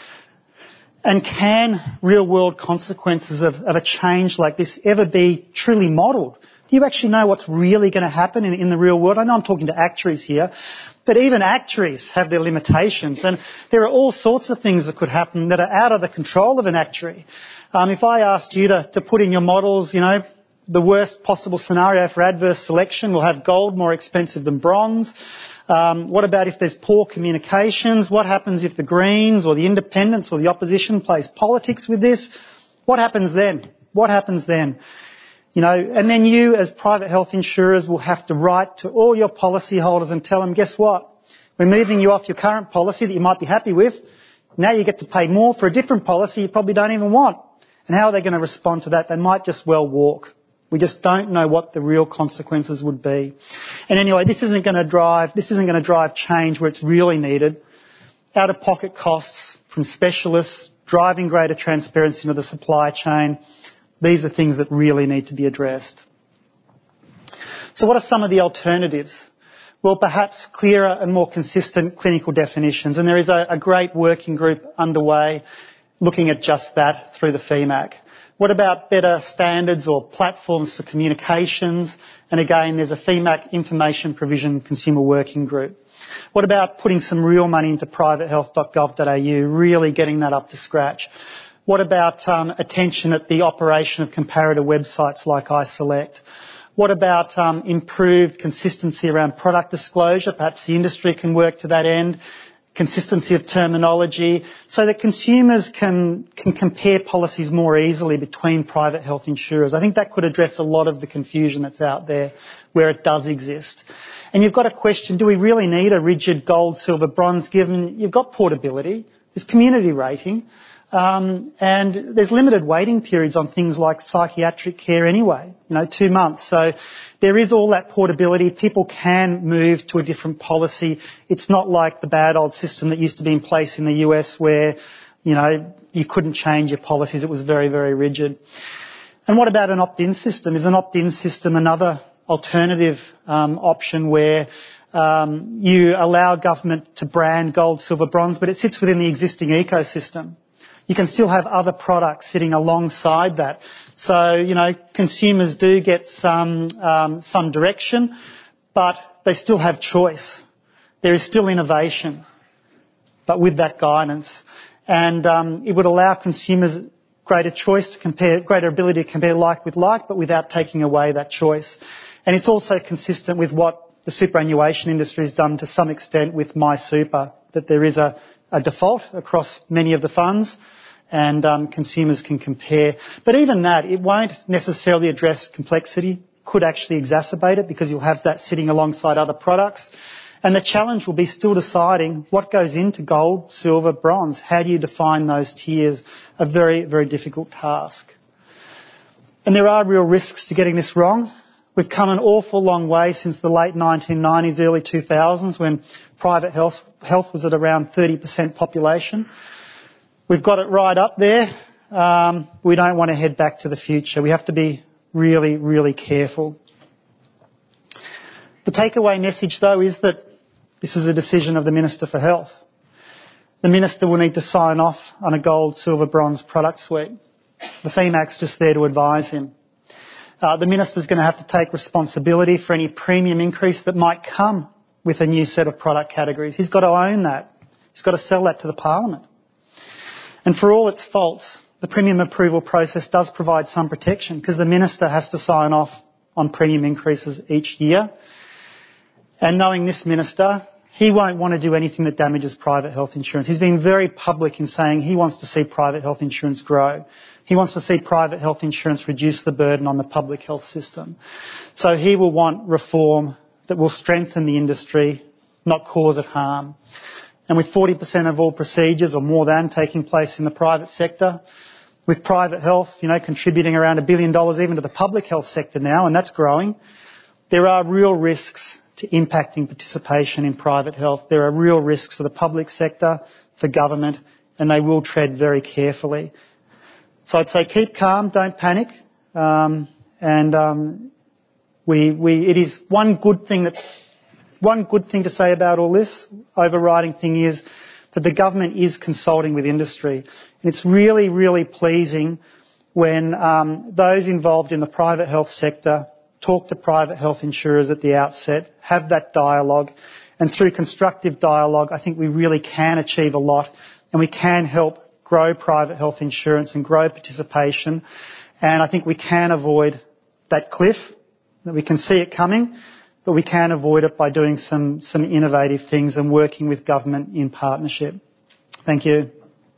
D: And can real-world consequences of, of a change like this ever be truly modelled? Do you actually know what's really going to happen in, in the real world? I know I'm talking to actuaries here, but even actuaries have their limitations, and there are all sorts of things that could happen that are out of the control of an actuary. Um, if I asked you to, to put in your models, you know, the worst possible scenario for adverse selection, we'll have gold more expensive than bronze. Um, what about if there's poor communications? What happens if the Greens or the Independents or the opposition plays politics with this? What happens then? What happens then? You know, and then you as private health insurers will have to write to all your policyholders and tell them, guess what? We're moving you off your current policy that you might be happy with. Now you get to pay more for a different policy you probably don't even want. And how are they going to respond to that? They might just well walk. We just don't know what the real consequences would be. And anyway, this isn't going to drive, this isn't going to drive change where it's really needed. Out-of-pocket costs from specialists, driving greater transparency into the supply chain. These are things that really need to be addressed. So what are some of the alternatives? Well, perhaps clearer and more consistent clinical definitions. And there is a, a great working group underway looking at just that through the F E M A C. What about better standards or platforms for communications? And again, there's a F E M A C Information Provision Consumer Working Group. What about putting some real money into private health dot gov dot a u, really getting that up to scratch? What about um, attention at the operation of comparator websites like iSelect? What about um, improved consistency around product disclosure? Perhaps the industry can work to that end. Consistency of terminology, so that consumers can, can compare policies more easily between private health insurers. I think that could address a lot of the confusion that's out there where it does exist. And you've got a question, do we really need a rigid gold, silver, bronze, given you've got portability, there's community rating, Um, and there's limited waiting periods on things like psychiatric care anyway, you know, two months. So there is all that portability. People can move to a different policy. It's not like the bad old system that used to be in place in the U S where, you know, you couldn't change your policies. It was very, very rigid. And what about an opt-in system? Is an opt-in system another alternative um, option where um, you allow government to brand gold, silver, bronze, but it sits within the existing ecosystem? You can still have other products sitting alongside that. So, you know, consumers do get some, um, some direction, but they still have choice. There is still innovation, but with that guidance. And um, it would allow consumers greater choice to compare, greater ability to compare like with like, but without taking away that choice. And it's also consistent with what the superannuation industry has done to some extent with MySuper, that there is a, a default across many of the funds, and um, consumers can compare. But even that, it won't necessarily address complexity, could actually exacerbate it because you'll have that sitting alongside other products. And the challenge will be still deciding what goes into gold, silver, bronze. How do you define those tiers? A very, very difficult task. And there are real risks to getting this wrong. We've come an awful long way since the late nineteen nineties, early two thousands, when private health, health was at around thirty percent population. We've got it right up there. Um, we don't want to head back to the future. We have to be really, really careful. The takeaway message, though, is that this is a decision of the Minister for Health. The Minister will need to sign off on a gold, silver, bronze product suite. The F E M A C's just there to advise him. Uh, the Minister's going to have to take responsibility for any premium increase that might come with a new set of product categories. He's got to own that. He's got to sell that to the Parliament. And for all its faults, the premium approval process does provide some protection because the Minister has to sign off on premium increases each year. And knowing this Minister, he won't want to do anything that damages private health insurance. He's been very public in saying he wants to see private health insurance grow. He wants to see private health insurance reduce the burden on the public health system. So he will want reform that will strengthen the industry, not cause it harm. And with forty percent of all procedures or more than taking place in the private sector, with private health, you know, contributing around a billion dollars even to the public health sector now, and that's growing, there are real risks to impacting participation in private health. There are real risks for the public sector, for government, and they will tread very carefully. So I'd say keep calm, don't panic, um, and um, we, we, it is one good thing that's One good thing to say about all this, overriding thing, is that the government is consulting with industry. And it's really, really pleasing when um, those involved in the private health sector talk to private health insurers at the outset, have that dialogue, and through constructive dialogue, I think we really can achieve a lot, and we can help grow private health insurance and grow participation. And I think we can avoid that cliff, that we can see it coming, but we can avoid it by doing some, some innovative things and working with government in partnership. Thank you.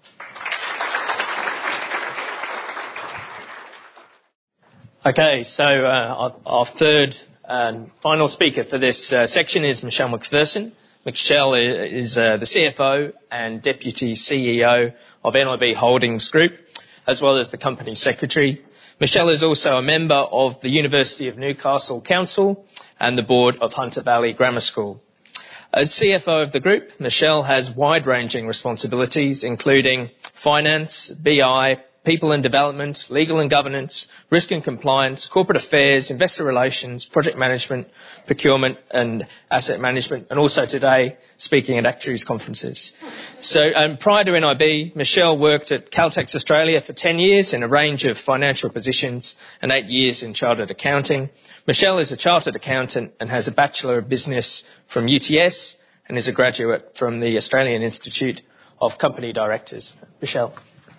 B: Okay, so uh, our, our third and final speaker for this uh, section is Michelle McPherson. Michelle is uh, the C F O and Deputy C E O of N I B Holdings Group, as well as the Company Secretary. Michelle is also a member of the University of Newcastle Council and the board of Hunter Valley Grammar School. As C F O of the group, Michelle has wide-ranging responsibilities, including finance, B I, people and development, legal and governance, risk and compliance, corporate affairs, investor relations, project management, procurement and asset management, and also today speaking at actuaries conferences. So um, prior to N I B, Michelle worked at Caltex Australia for ten years in a range of financial positions and eight years in chartered accounting. Michelle is a chartered accountant and has a Bachelor of Business from U T S and is a graduate from the Australian Institute of Company Directors. Michelle.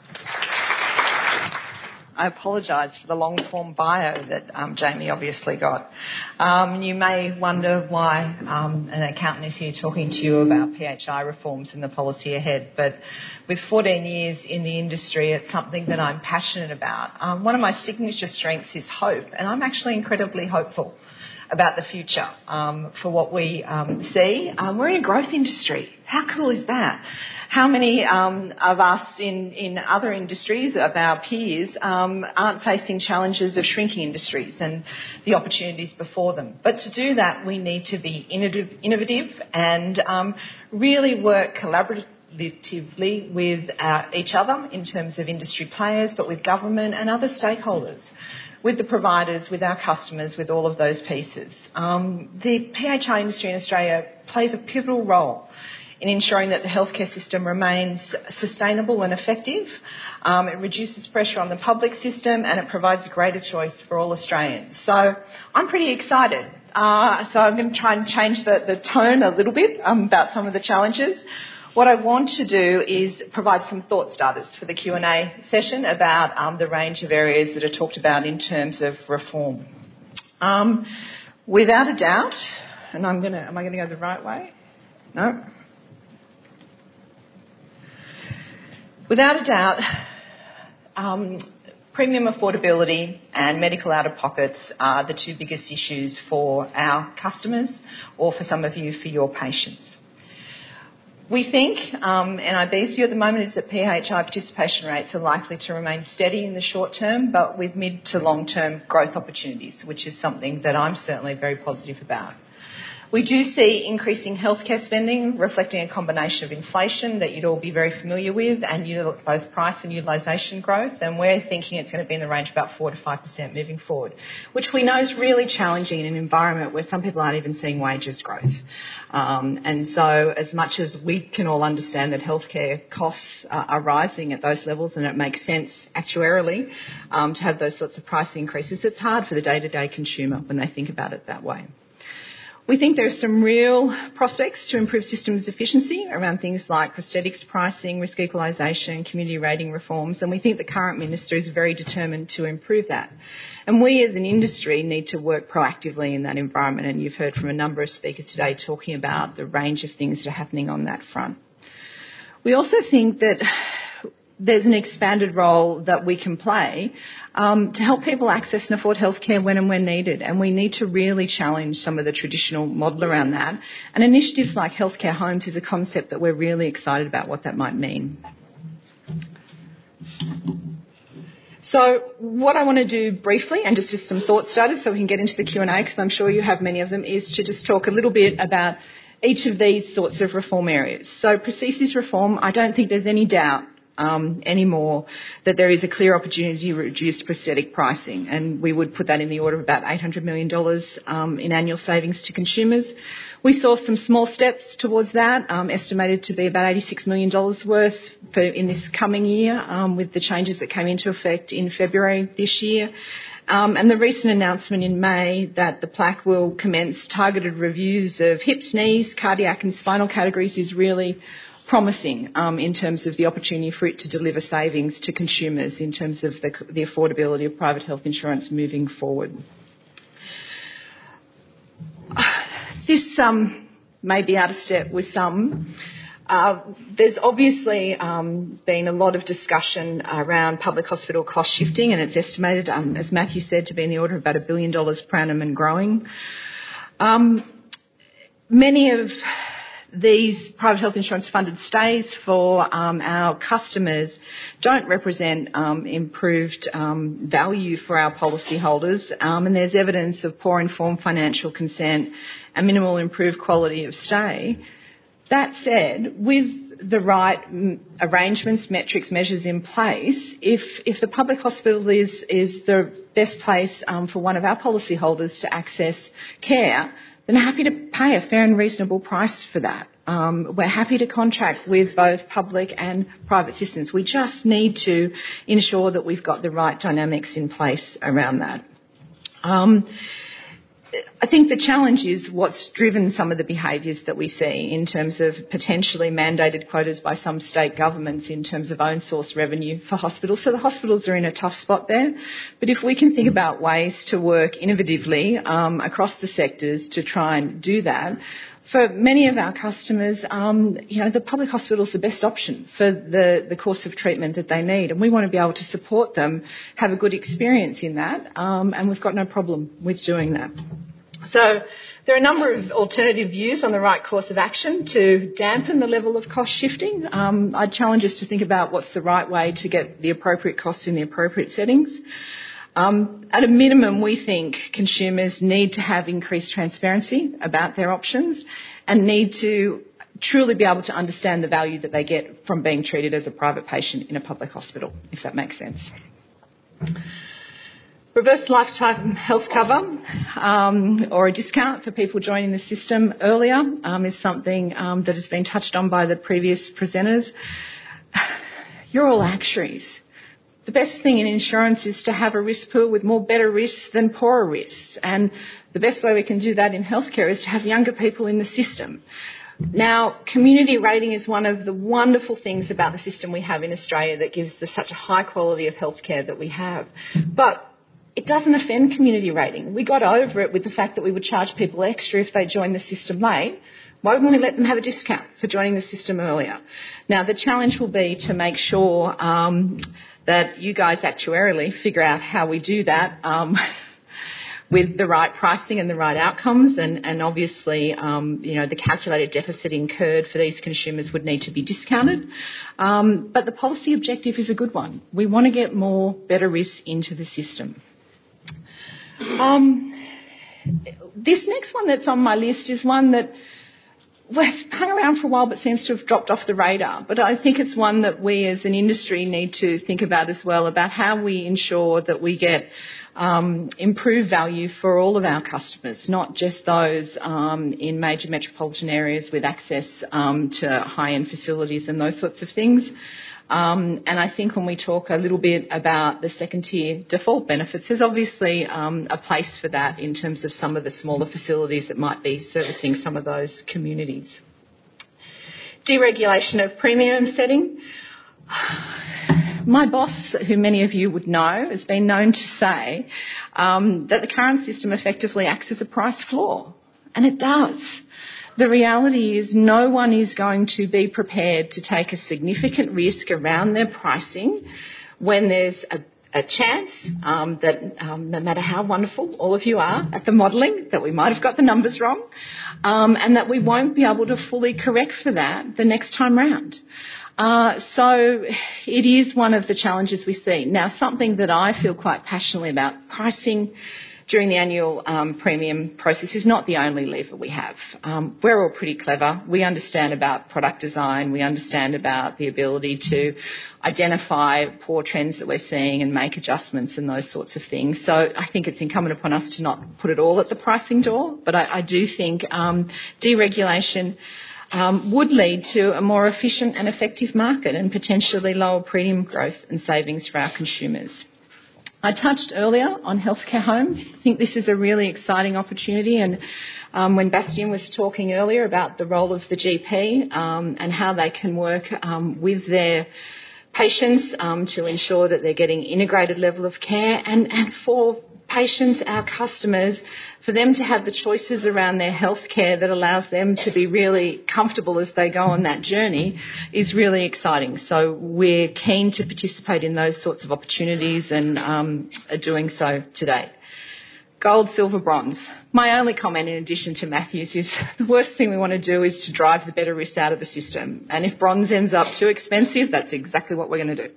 E: I apologise for the long-form bio that um, Jamie obviously got. Um, you may wonder why um, an accountant is here talking to you about P H I reforms and the policy ahead, but with fourteen years in the industry, it's something that I'm passionate about. Um, one of my signature strengths is hope, and I'm actually incredibly hopeful about the future um, for what we um, see. Um, we're in a growth industry. How cool is that? How many um, of us in, in other industries, of our peers, um, aren't facing challenges of shrinking industries and the opportunities before them? But to do that, we need to be innovative, innovative and um, really work collaboratively with uh, each other in terms of industry players, but with government and other stakeholders, with the providers, with our customers, with all of those pieces. Um, the P H I industry in Australia plays a pivotal role in ensuring that the healthcare system remains sustainable and effective. Um, it reduces pressure on the public system and it provides greater choice for all Australians. So I'm pretty excited. Uh, so I'm going to try and change the, the tone a little bit um, about some of the challenges. What I want to do is provide some thought starters for the Q and A session about um, the range of areas that are talked about in terms of reform. Um, without a doubt, and I'm going to, am I going to go the right way? No? Without a doubt, um, premium affordability and medical out-of-pockets are the two biggest issues for our customers or for some of you, for your patients. We think, um, N I B's view at the moment is that P H I participation rates are likely to remain steady in the short term, but with mid to long-term growth opportunities, which is something that I'm certainly very positive about. We do see increasing healthcare spending reflecting a combination of inflation that you'd all be very familiar with and both price and utilisation growth, and we're thinking it's going to be in the range of about four to five percent moving forward, which we know is really challenging in an environment where some people aren't even seeing wages growth. Um, and so as much as we can all understand that healthcare costs uh, are rising at those levels and it makes sense actuarially um, to have those sorts of price increases, it's hard for the day-to-day consumer when they think about it that way. We think there are some real prospects to improve systems efficiency around things like prosthetics pricing, risk equalisation, community rating reforms, and we think the current minister is very determined to improve that. And we as an industry need to work proactively in that environment, and you've heard from a number of speakers today talking about the range of things that are happening on that front. We also think that there's an expanded role that we can play um, to help people access and afford healthcare when and when needed. And we need to really challenge some of the traditional model around that. And initiatives like healthcare homes is a concept that we're really excited about what that might mean. So what I want to do briefly, and just, just some thought starters so we can get into the Q and A, because I'm sure you have many of them, is to just talk a little bit about each of these sorts of reform areas. So prosthesis reform, I don't think there's any doubt Um, anymore that there is a clear opportunity to reduce prosthetic pricing, and we would put that in the order of about eight hundred million dollars um, in annual savings to consumers. We saw some small steps towards that, um, estimated to be about eighty-six million dollars worth for in this coming year um, with the changes that came into effect in February this year. Um, and the recent announcement in May that the plaque will commence targeted reviews of hips, knees, cardiac and spinal categories is really promising um, in terms of the opportunity for it to deliver savings to consumers in terms of the, the affordability of private health insurance moving forward. This um, may be out of step with some. Uh, there's obviously um, been a lot of discussion around public hospital cost shifting, and it's estimated, um, as Matthew said, to be in the order of about a billion dollars per annum and growing. Um, many of these private health insurance funded stays for um, our customers don't represent um, improved um, value for our policyholders, um, and there's evidence of poor informed financial consent and minimal improved quality of stay. That said, with the right arrangements, metrics, measures in place, if if the public hospital is is the best place um, for one of our policyholders to access care, then I'm happy to pay a fair and reasonable price for that. Um, we're happy to contract with both public and private systems. We just need to ensure that we've got the right dynamics in place around that. Um, I think the challenge is what's driven some of the behaviours that we see in terms of potentially mandated quotas by some state governments in terms of own source revenue for hospitals. So the hospitals are in a tough spot there. But if we can think about ways to work innovatively um, across the sectors to try and do that, for many of our customers, um, you know, the public hospital is the best option for the, the course of treatment that they need, and we want to be able to support them, have a good experience in that, um, and we've got no problem with doing that.
F: So there are a number of alternative views on the right course of action to dampen the level of cost shifting. Um, I'd challenge us to think about what's the right way to get the appropriate costs in the appropriate settings. Um, at a minimum, we think consumers need to have increased transparency about their options and need to truly be able to understand the value that they get from being treated as a private patient in a public hospital, if that makes sense. Reverse lifetime health cover um, or a discount for people joining the system earlier um, is something um, that has been touched on by the previous presenters. You're all actuaries. The best thing in insurance is to have a risk pool with more better risks than poorer risks. And the best way we can do that in healthcare is to have younger people in the system. Now, community rating is one of the wonderful things about the system we have in Australia that gives the, such a high quality of healthcare that we have. But it doesn't offend community rating. We got over it with the fact that we would charge people extra if they joined the system late. Why wouldn't we let them have a discount for joining the system earlier? Now, the challenge will be to make sure um, that you guys actuarially figure out how we do that um, with the right pricing and the right outcomes. And, and obviously, um, you know, the calculated deficit incurred for these consumers would need to be discounted. Um, but the policy objective is a good one. We want to get more better risks into the system. Um, this next one that's on my list is one that has hung around for a while but seems to have dropped off the radar. But I think it's one that we as an industry need to think about as well, about how we ensure that we get um, improved value for all of our customers, not just those um, in major metropolitan areas with access um, to high-end facilities and those sorts of things. Um, and I think when we talk a little bit about the second-tier default benefits, there's obviously um, a place for that in terms of some of the smaller facilities that might be servicing some of those communities. Deregulation of premium setting. My boss, who many of you would know, has been known to say um, that the current system effectively acts as a price floor, and it does. The reality is no one is going to be prepared to take a significant risk around their pricing when there's a, a chance um, that um, no matter how wonderful all of you are at the modelling, that we might have got the numbers wrong um, and that we won't be able to fully correct for that the next time round. Uh, so it is one of the challenges we see. Now, something that I feel quite passionately about, pricing during the annual um, premium process is not the only lever we have. Um, we're all pretty clever. We understand about product design. We understand about the ability to identify poor trends that we're seeing and make adjustments and those sorts of things. So I think it's incumbent upon us to not put it all at the pricing door, but I, I do think um, deregulation um, would lead to a more efficient and effective market and potentially lower premium growth and savings for our consumers. I touched earlier on healthcare homes. I think this is a really exciting opportunity, and um, when Bastian was talking earlier about the role of the G P um, and how they can work um, with their patients um, to ensure that they're getting integrated level of care, and, and for patients, our customers, for them to have the choices around their health care that allows them to be really comfortable as they go on that journey is really exciting. So we're keen to participate in those sorts of opportunities and um, are doing so today. Gold, silver, bronze. My only comment in addition to Matthew's is the worst thing we want to do is to drive the better risks out of the system. And if bronze ends up too expensive, that's exactly what we're going to do.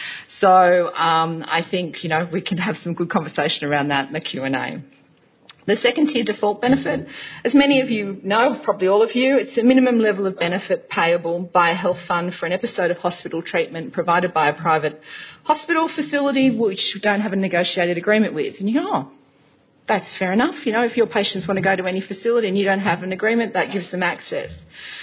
F: So um, I think, you know, we can have some good conversation around that in the Q and A. The second tier default benefit, as many of you know, probably all of you, it's a minimum level of benefit payable by a health fund for an episode of hospital treatment provided by a private hospital facility which we don't have a negotiated agreement with. And you go, oh, that's fair enough. You know, if your patients want to go to any facility and you don't have an agreement, that gives them access.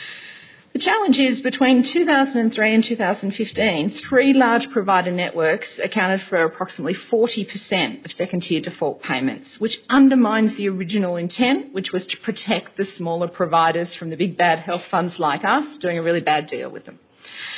F: The challenge is between two thousand three and two thousand fifteen, three large provider networks accounted for approximately forty percent of second-tier default payments, which undermines the original intent, which was to protect the smaller providers from the big bad health funds like us doing a really bad deal with them.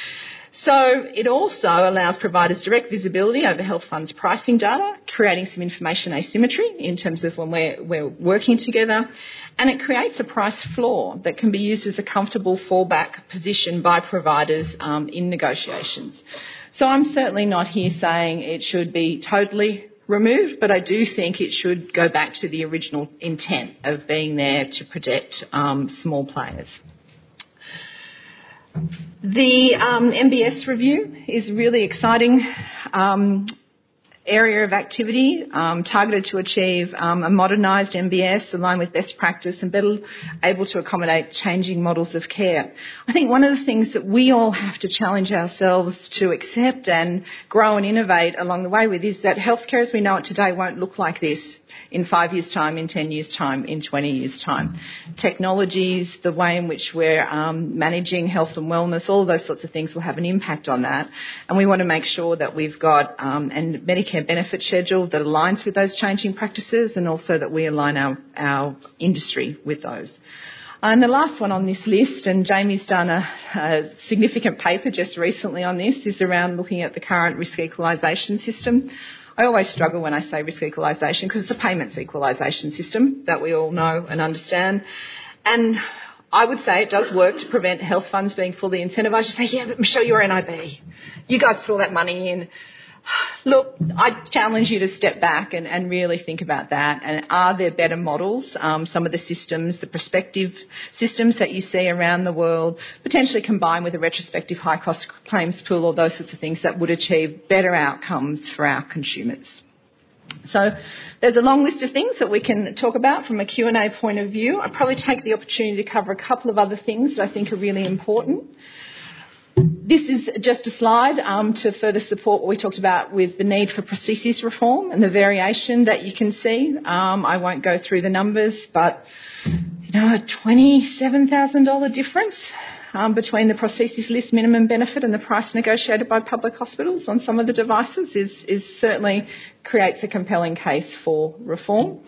F: So it also allows providers direct visibility over health funds pricing data, creating some information asymmetry in terms of when we're, we're working together, and it creates a price floor that can be used as a comfortable fallback position by providers um, in negotiations. So I'm certainly not here saying it should be totally removed, but I do think it should go back to the original intent of being there to protect um, small players. The um, M B S review is a really exciting um, area of activity um, targeted to achieve um, a modernised M B S aligned with best practice and better able to accommodate changing models of care. I think one of the things that we all have to challenge ourselves to accept and grow and innovate along the way with is that healthcare as we know it today won't look like this in five years' time, in ten years' time, in twenty years' time. Technologies, the way in which we're um, managing health and wellness, all of those sorts of things will have an impact on that. And we want to make sure that we've got um, a Medicare benefit schedule that aligns with those changing practices and also that we align our, our industry with those. And the last one on this list, and Jamie's done a, a significant paper just recently on this, is around looking at the current risk equalisation system. I always struggle when I say risk equalisation because it's a payments equalisation system that we all know and understand. And I would say it does work to prevent health funds being fully incentivised. You say, yeah, but Michelle, you're N I B. You guys put all that money in. Look, I challenge you to step back and, and really think about that. And are there better models? Um, some of the systems, the prospective systems that you see around the world, potentially combined with a retrospective high-cost claims pool or those sorts of things that would achieve better outcomes for our consumers. So there's a long list of things that we can talk about from a Q and A point of view. I'll probably take the opportunity to cover a couple of other things that I think are really important. This is just a slide um, to further support what we talked about with the need for prosthesis reform and the variation that you can see. Um, I won't go through the numbers, but you know, a twenty-seven thousand dollars difference um, between the prosthesis list minimum benefit and the price negotiated by public hospitals on some of the devices is, is certainly creates a compelling case for reform.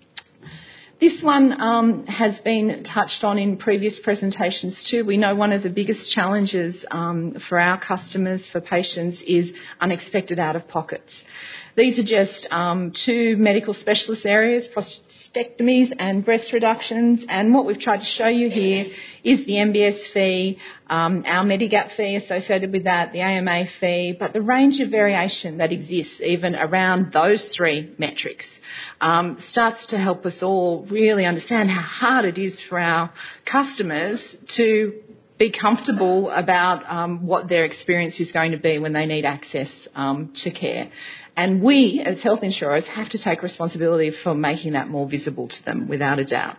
F: This one um, has been touched on in previous presentations too. We know one of the biggest challenges um, for our customers, for patients, is unexpected out-of-pockets. These are just um, two medical specialist areas, prostatectomies and breast reductions, and what we've tried to show you here is the M B S fee, um, our Medigap fee associated with that, the A M A fee, but the range of variation that exists even around those three metrics um, starts to help us all really understand how hard it is for our customers to be comfortable about um, what their experience is going to be when they need access um, to care. And we, as health insurers, have to take responsibility for making that more visible to them, without a doubt.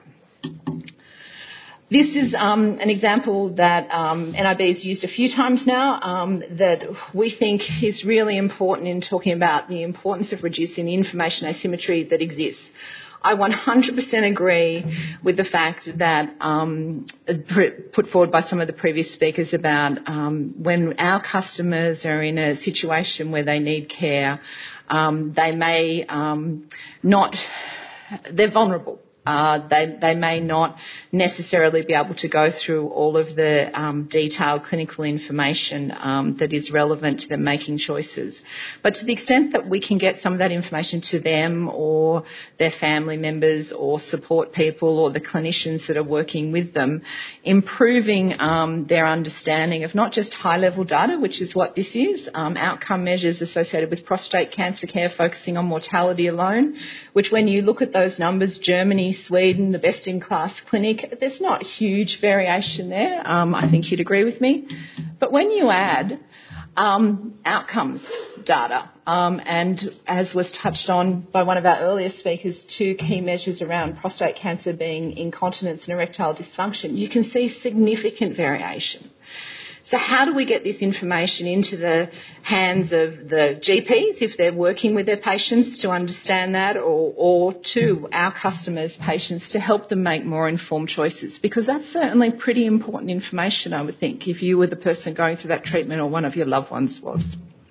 F: This is um, an example that um, N I B has used a few times now um, that we think is really important in talking about the importance of reducing the information asymmetry that exists. I one hundred percent agree with the fact that um, put forward by some of the previous speakers about um, when our customers are in a situation where they need care, um, they may um, not, they're vulnerable. Uh, they, they may not necessarily be able to go through all of the um, detailed clinical information um, that is relevant to them making choices. But to the extent that we can get some of that information to them or their family members or support people or the clinicians that are working with them, improving um, their understanding of not just high-level data, which is what this is, um, outcome measures associated with prostate cancer care focusing on mortality alone, which when you look at those numbers, Germany, Sweden, the best-in-class clinic, there's not huge variation there. Um, I think you'd agree with me. But when you add um, outcomes data, um, and as was touched on by one of our earlier speakers, two key measures around prostate cancer being incontinence and erectile dysfunction, you can see significant variation. So how do we get this information into the hands of the G Ps if they're working with their patients to understand that, or, or to our customers' patients to help them make more informed choices? Because that's certainly pretty important information, I would think, if you were the person going through that treatment or one of your loved ones was.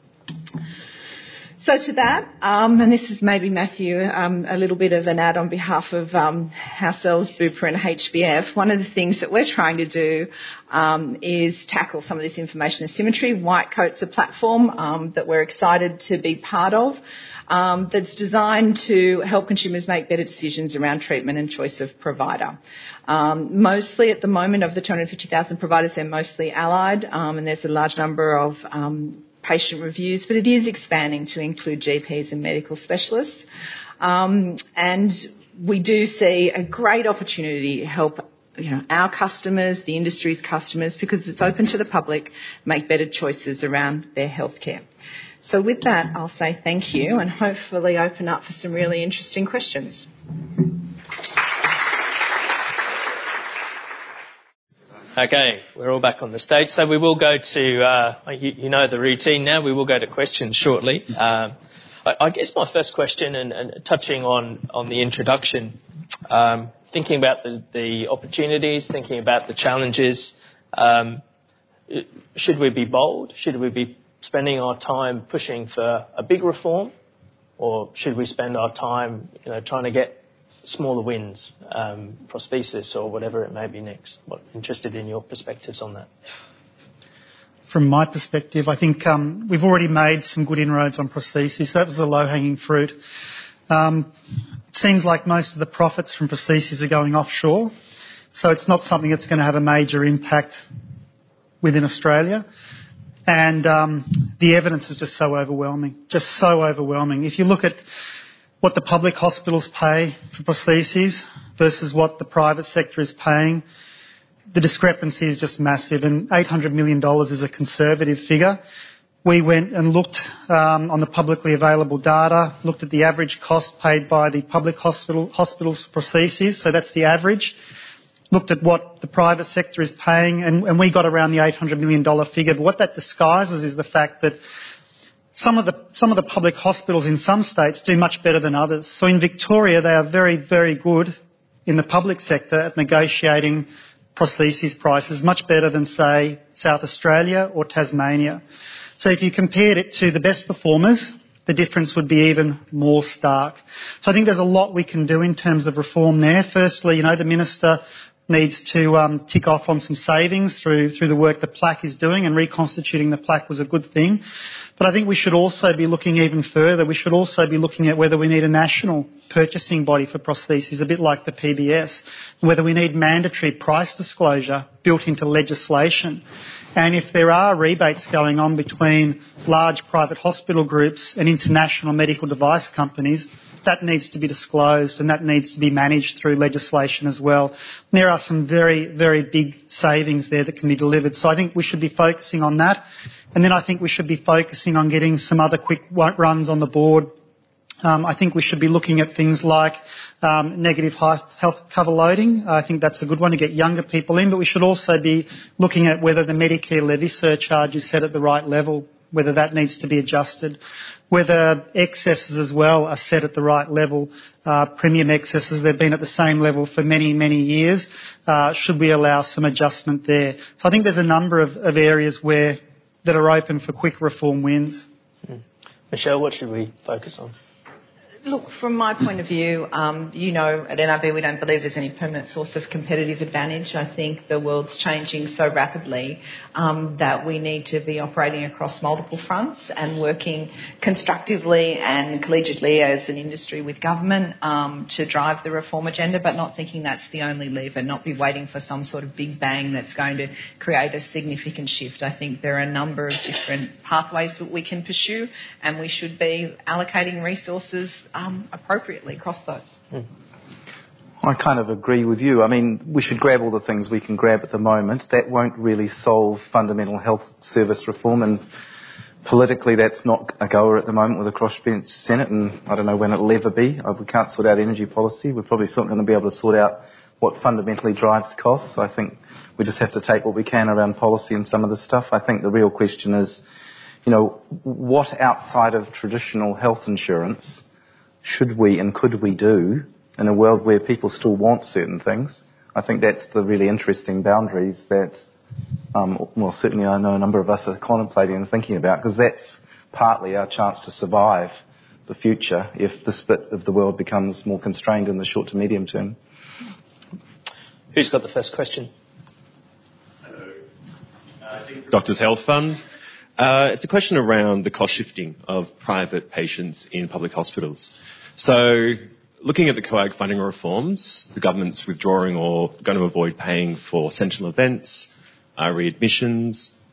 F: So to that, um, and this is maybe, Matthew, um, a little bit of an ad on behalf of um, ourselves, Bupa and H B F. One of the things that we're trying to do um, is tackle some of this information asymmetry. Whitecoat's a platform um, that we're excited to be part of um, that's designed to help consumers make better decisions around treatment and choice of provider. Um, mostly at the moment of the two hundred fifty thousand providers, they're mostly allied, um, and there's a large number of um, patient reviews, but it is expanding to include G Ps and medical specialists. Um, and we do see a great opportunity to help you know, our customers, the industry's customers, because it's open to the public, make better choices around their healthcare. So with that, I'll say thank you and hopefully open up for some really interesting questions.
B: Okay, we're all back on the stage. So we will go to, uh, you, you know the routine now, we will go to questions shortly. Um, I, I guess my first question, and, and touching on, on the introduction, um, thinking about the, the opportunities, thinking about the challenges, um, should we be bold? Should we be spending our time pushing for a big reform? Or should we spend our time, you know, trying to get smaller wins, um, prosthesis or whatever it may be next? What, interested in your perspectives on that.
D: From my perspective, I think um, we've already made some good inroads on prosthesis. That was the low-hanging fruit. Um, it seems like most of the profits from prosthesis are going offshore, so it's not something that's going to have a major impact within Australia. And um, the evidence is just so overwhelming, just so overwhelming. If you look at what the public hospitals pay for prostheses versus what the private sector is paying, the discrepancy is just massive, and eight hundred million dollars is a conservative figure. We went and looked um, on the publicly available data, looked at the average cost paid by the public hospital, hospitals for prostheses, so that's the average, looked at what the private sector is paying, and, and we got around the eight hundred million dollars figure. But what that disguises is the fact that some of the, some of the public hospitals in some states do much better than others. So in Victoria, they are very, very good in the public sector at negotiating prosthesis prices, much better than, say, South Australia or Tasmania. So if you compared it to the best performers, the difference would be even more stark. So I think there's a lot we can do in terms of reform there. Firstly, you know, the Minister needs to um, tick off on some savings through through the work that PLAC is doing, and reconstituting the PLAC was a good thing. But I think we should also be looking even further. We should also be looking at whether we need a national purchasing body for prostheses, a bit like the P B S, and whether we need mandatory price disclosure built into legislation. And if there are rebates going on between large private hospital groups and international medical device companies, that needs to be disclosed, and that needs to be managed through legislation as well. And there are some very, very big savings there that can be delivered. So I think we should be focusing on that. And then I think we should be focusing on getting some other quick runs on the board. Um, I think we should be looking at things like um, negative health cover loading. I think that's a good one to get younger people in, but we should also be looking at whether the Medicare levy surcharge is set at the right level, whether that needs to be adjusted, whether excesses as well are set at the right level. Uh, premium excesses, they've been at the same level for many, many years. Uh, should we allow some adjustment there? So I think there's a number of, of areas where that are open for quick reform wins.
B: Mm. Michelle, what should we focus on?
E: Look, from my point of view, um, you know, at N I B we don't believe there's any permanent source of competitive advantage. I think the world's changing so rapidly um, that we need to be operating across multiple fronts and working constructively and collegiately as an industry with government um, to drive the reform agenda, but not thinking that's the only lever, not be waiting for some sort of big bang that's going to create a significant shift. I think there are a number of different pathways that we can pursue, and we should be allocating resources Um, appropriately across those.
B: Mm.
C: I kind of agree with you. I mean, we should grab all the things we can grab at the moment. That won't really solve fundamental health service reform, and politically that's not a goer at the moment with a crossbench Senate, and I don't know when it'll ever be. We can't sort out energy policy. We're probably still going to be able to sort out what fundamentally drives costs. I think we just have to take what we can around policy and some of the stuff. I think the real question is, you know, what outside of traditional health insurance should we and could we do in a world where people still want certain things? I think that's the really interesting boundaries that, um, well, certainly I know a number of us are contemplating and thinking about, because that's partly our chance to survive the future if this bit of the world becomes more constrained in the short to medium term.
B: Who's got the first question?
G: Hello. Uh, Doctors Health Fund. Uh, it's a question around the cost shifting of private patients in public hospitals. So, looking at the COAG funding reforms, the government's withdrawing or going to avoid paying for sentinel events, uh, readmissions,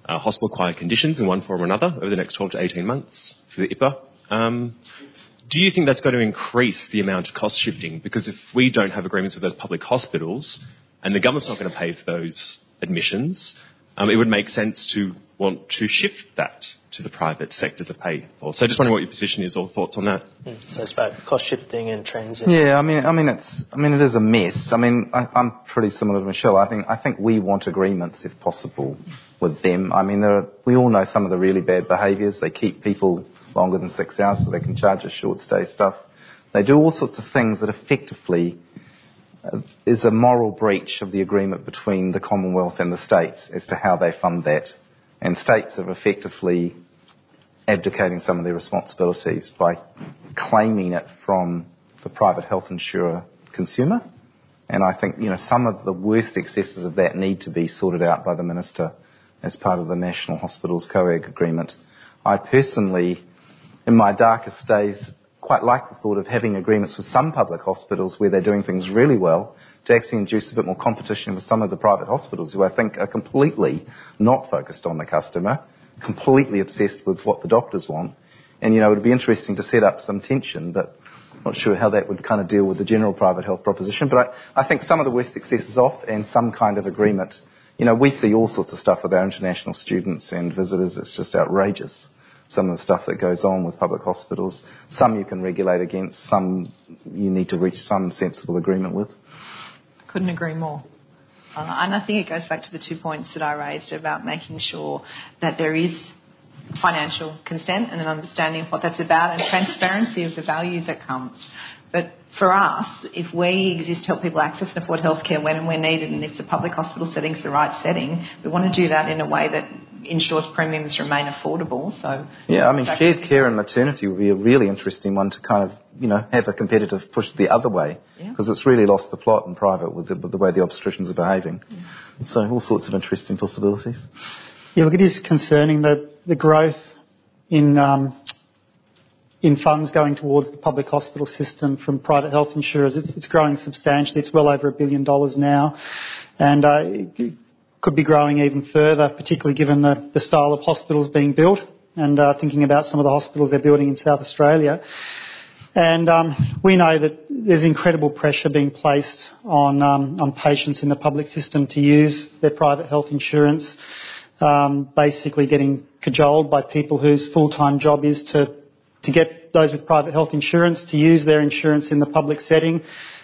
G: uh, hospital-acquired conditions in one form or another over the next twelve to eighteen months for the I P A. Um, do you think that's going to increase the amount of cost shifting? Because if we don't have agreements with those public hospitals and the government's not going to pay for those admissions, um, it would make sense to want to shift that to the private sector to pay for. So just wondering what your position is or thoughts on that.
B: Mm. So it's about cost shifting and transit.
C: Yeah, I mean, I mean, it's, I mean, it is a mess. I mean, I, I'm pretty similar to Michelle. I think, I think we want agreements, if possible, with them. I mean, there are, we all know some of the really bad behaviours. They keep people longer than six hours so they can charge us short stay stuff. They do all sorts of things that effectively uh, is a moral breach of the agreement between the Commonwealth and the states as to how they fund that. And states are effectively abdicating some of their responsibilities by claiming it from the private health insurer consumer. And I think, you know, some of the worst excesses of that need to be sorted out by the Minister as part of the National Hospitals COAG agreement. I personally, in my darkest days, quite like the thought of having agreements with some public hospitals where they're doing things really well to actually induce a bit more competition with some of the private hospitals who I think are completely not focused on the customer, completely obsessed with what the doctors want. And, you know, it would be interesting to set up some tension, but I'm not sure how that would kind of deal with the general private health proposition. But I, I think some of the worst excess is off and some kind of agreement. You know, we see all sorts of stuff with our international students and visitors. It's just outrageous, some of the stuff that goes on with public hospitals. Some you can regulate against, some you need to reach some sensible agreement with.
E: Couldn't agree more. Uh, and I think it goes back to the two points that I raised about making sure that there is financial consent and an understanding of what that's about and transparency of the value that comes. But for us, if we exist to help people access and afford healthcare when and where needed, and if the public hospital setting is the right setting, we want to do that in a way that ensures premiums remain affordable. So
C: yeah, I mean, shared care and maternity would be a really interesting one to kind of, you know, have a competitive push the other way, because yeah. it's really lost the plot in private with the, with the way the obstetricians are behaving. Yeah. So all sorts of interesting possibilities.
D: Yeah, look, it is concerning that the growth in um, in funds going towards the public hospital system from private health insurers. It's, it's growing substantially. It's well over a billion dollars now, and uh, it could be growing even further, particularly given the, the style of hospitals being built, and uh, thinking about some of the hospitals they're building in South Australia. And um, we know that there's incredible pressure being placed on um, on patients in the public system to use their private health insurance, um, basically getting cajoled by people whose full-time job is to to get those with private health insurance to use their insurance in the public setting,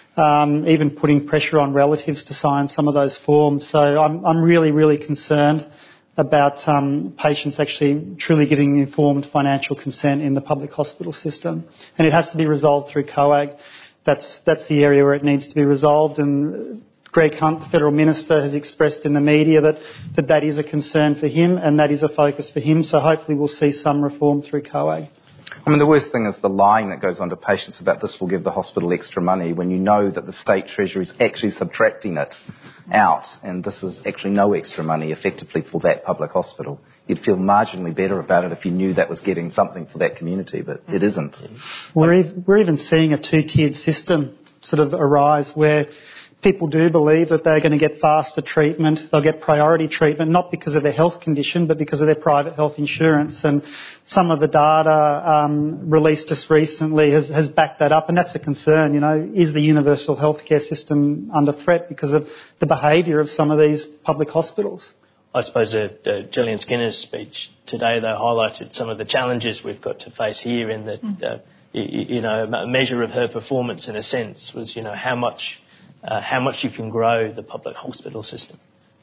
D: um, even putting pressure on relatives to sign some of those forms. So I'm, I'm really, really concerned about um, patients actually truly giving informed financial consent in the public hospital system. And it has to be resolved through COAG. That's, that's the area where it needs to be resolved. And Greg Hunt, the Federal Minister, has expressed in the media that, that that is a concern for him and that is a focus for him. So hopefully we'll see some reform through COAG.
C: I mean, the worst thing is the lying that goes on to patients about this will give the hospital extra money when you know that the state treasury is actually subtracting it out, and this is actually no extra money effectively for that public hospital. You'd feel marginally better about it if you knew that was getting something for that community, but it isn't.
D: We're, ev- we're even seeing a two-tiered system sort of arise where people do believe that they're going to get faster treatment, they'll get priority treatment, not because of their health condition, but because of their private health insurance. And some of the data um, released just recently has, has backed that up, and that's a concern. You know, is the universal healthcare system under threat because of the behaviour of some of these public hospitals?
B: I suppose uh, uh, Gillian Skinner's speech today, though, highlighted some of the challenges we've got to face here in that, uh, you, you know, a measure of her performance, in a sense, was, you know, how much Uh, how much you can grow the public hospital system.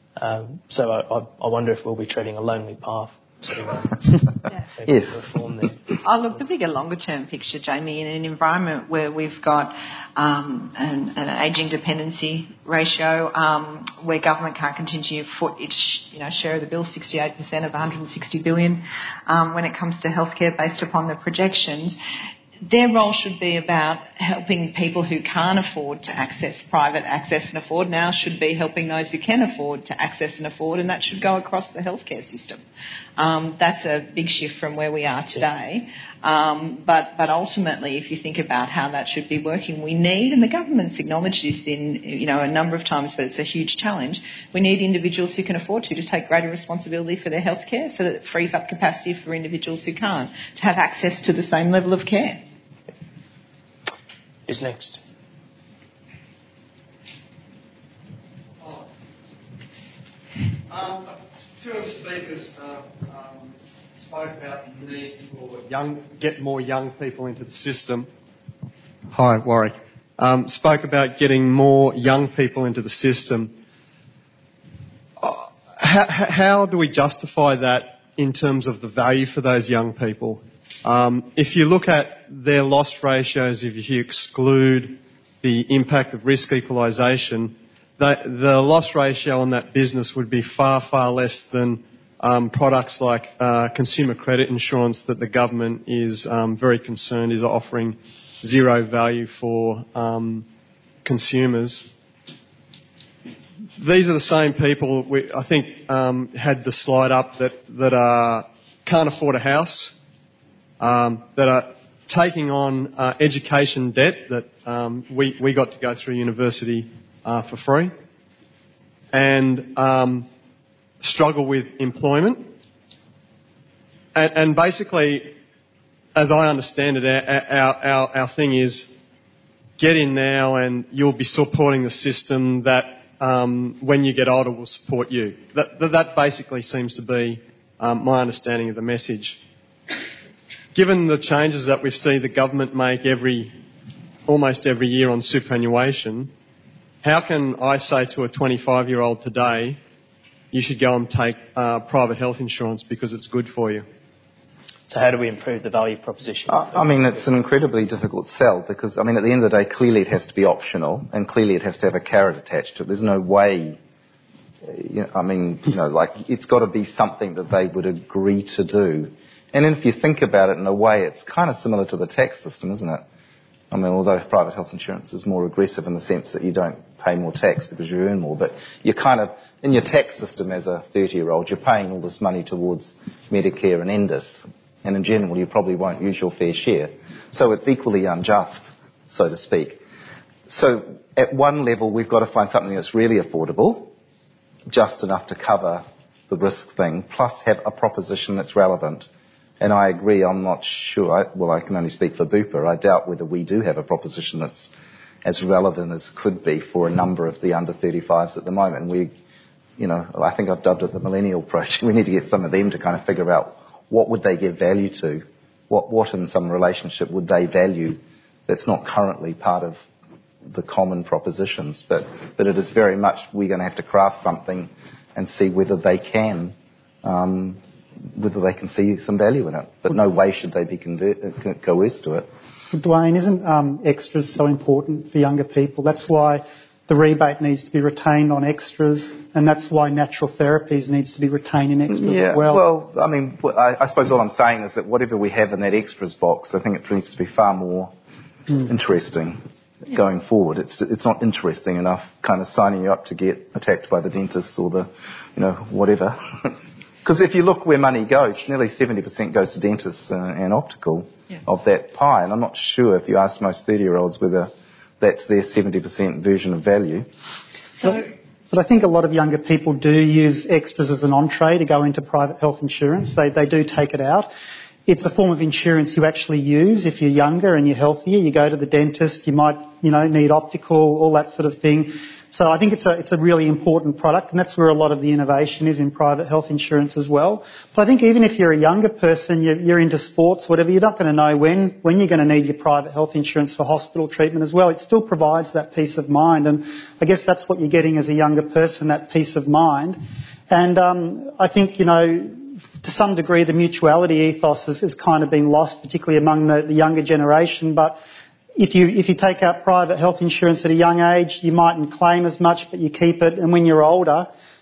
B: Um, so I, I, I wonder if we'll be treading a lonely path to uh,
E: yeah.
C: yes.
B: reform there.
E: Oh, look, the bigger longer-term picture, Jamie, in an environment where we've got um, an, an ageing dependency ratio, um, where government can't continue to foot its you know, share of the bill, sixty-eight percent of one hundred sixty billion dollars, um, when it comes to healthcare based upon the projections. their role should be about helping people who can't afford to access private access and afford now should be helping those who can afford to access and afford, and that should go across the healthcare system. Um, that's a big shift from where we are today. Um, but, but ultimately, if you think about how that should be working, we need, and the government's acknowledged this in, you know, a number of times, but it's a huge challenge, we need individuals who can afford to, to take greater responsibility for their healthcare so that it frees up capacity for individuals who can't to have access to the same level of care.
B: Who's next?
H: Um, two of the speakers uh, um, spoke about the need for young, get more young people into the system. Hi, Warwick. Um, spoke about getting more young people into the system. Uh, how, how do we justify that in terms of the value for those young people? Um, if you look at their loss ratios, if you exclude the impact of risk equalisation, the, the loss ratio on that business would be far, far less than um, products like uh, consumer credit insurance that the government is um, very concerned is offering zero value for um, consumers. These are the same people, we, I think, um, had the slide up that, that are, can't afford a house, um, that are taking on uh, education debt that um, we, we got to go through university uh, for free, and um, struggle with employment. And, and basically, as I understand it, our, our, our thing is get in now and you'll be supporting the system that um, when you get older will support you. That, that basically seems to be um, my understanding of the message. Given the changes that we've seen the government make every, almost every year on superannuation, how can I say to a twenty-five-year-old today, you should go and take uh, private health insurance because it's good for you?
B: So how do we improve the value proposition?
C: Uh, I mean, it's an incredibly difficult sell because, I mean, at the end of the day, clearly it has to be optional and clearly it has to have a carrot attached to it. There's no way, you know, I mean, you know, like, it's got to be something that they would agree to do. And if you think about it in a way, it's kind of similar to the tax system, isn't it? I mean, although private health insurance is more aggressive in the sense that you don't pay more tax because you earn more, but you're kind of, in your tax system as a thirty-year-old, you're paying all this money towards Medicare and Endis. And in general, you probably won't use your fair share. So it's equally unjust, so to speak. So at one level, we've got to find something that's really affordable, just enough to cover the risk thing, plus have a proposition that's relevant. And I agree, I'm not sure, I, well, I can only speak for Bupa. I doubt whether we do have a proposition that's as relevant as could be for a number of the under thirty-fives at the moment. We, you know, I think I've dubbed it the Millennial Project. We need to get some of them to kind of figure out what would they give value to, what, what in some relationship would they value that's not currently part of the common propositions. But, but it is very much, we're going to have to craft something and see whether they can, um, whether they can see some value in it. But no way should they be convert, coerced to it.
D: Dwayne, isn't um, extras so important for younger people? That's why the rebate needs to be retained on extras, and that's why natural therapies needs to be retained in extras
C: yeah,
D: as well.
C: Well, I mean, I, I suppose all I'm saying is that whatever we have in that extras box, I think it needs to be far more mm. interesting yeah. going forward. It's it's not interesting enough kind of signing you up to get attacked by the dentist or the, you know, whatever. Because if you look where money goes, nearly seventy percent goes to dentists uh, and optical yeah. of that pie. And I'm not sure if you ask most thirty-year-olds whether that's their seventy percent version of value.
D: So, but I think a lot of younger people do use extras as an entree to go into private health insurance. They, they do take it out. It's a form of insurance you actually use if you're younger and you're healthier. You go to the dentist, you might, you know, need optical, all that sort of thing. So I think it's a, it's a really important product, and that's where a lot of the innovation is in private health insurance as well. But I think even if you're a younger person, you're, you're into sports, whatever, you're not going to know when, when you're going to need your private health insurance for hospital treatment as well. It still provides that peace of mind, and I guess that's what you're getting as a younger person, that peace of mind. And um, I think, you know, to some degree the mutuality ethos is, is kind of being lost, particularly among the, the younger generation, but If you, if you take out private health insurance at a young age, you mightn't claim as much, but you keep it. And when you're older,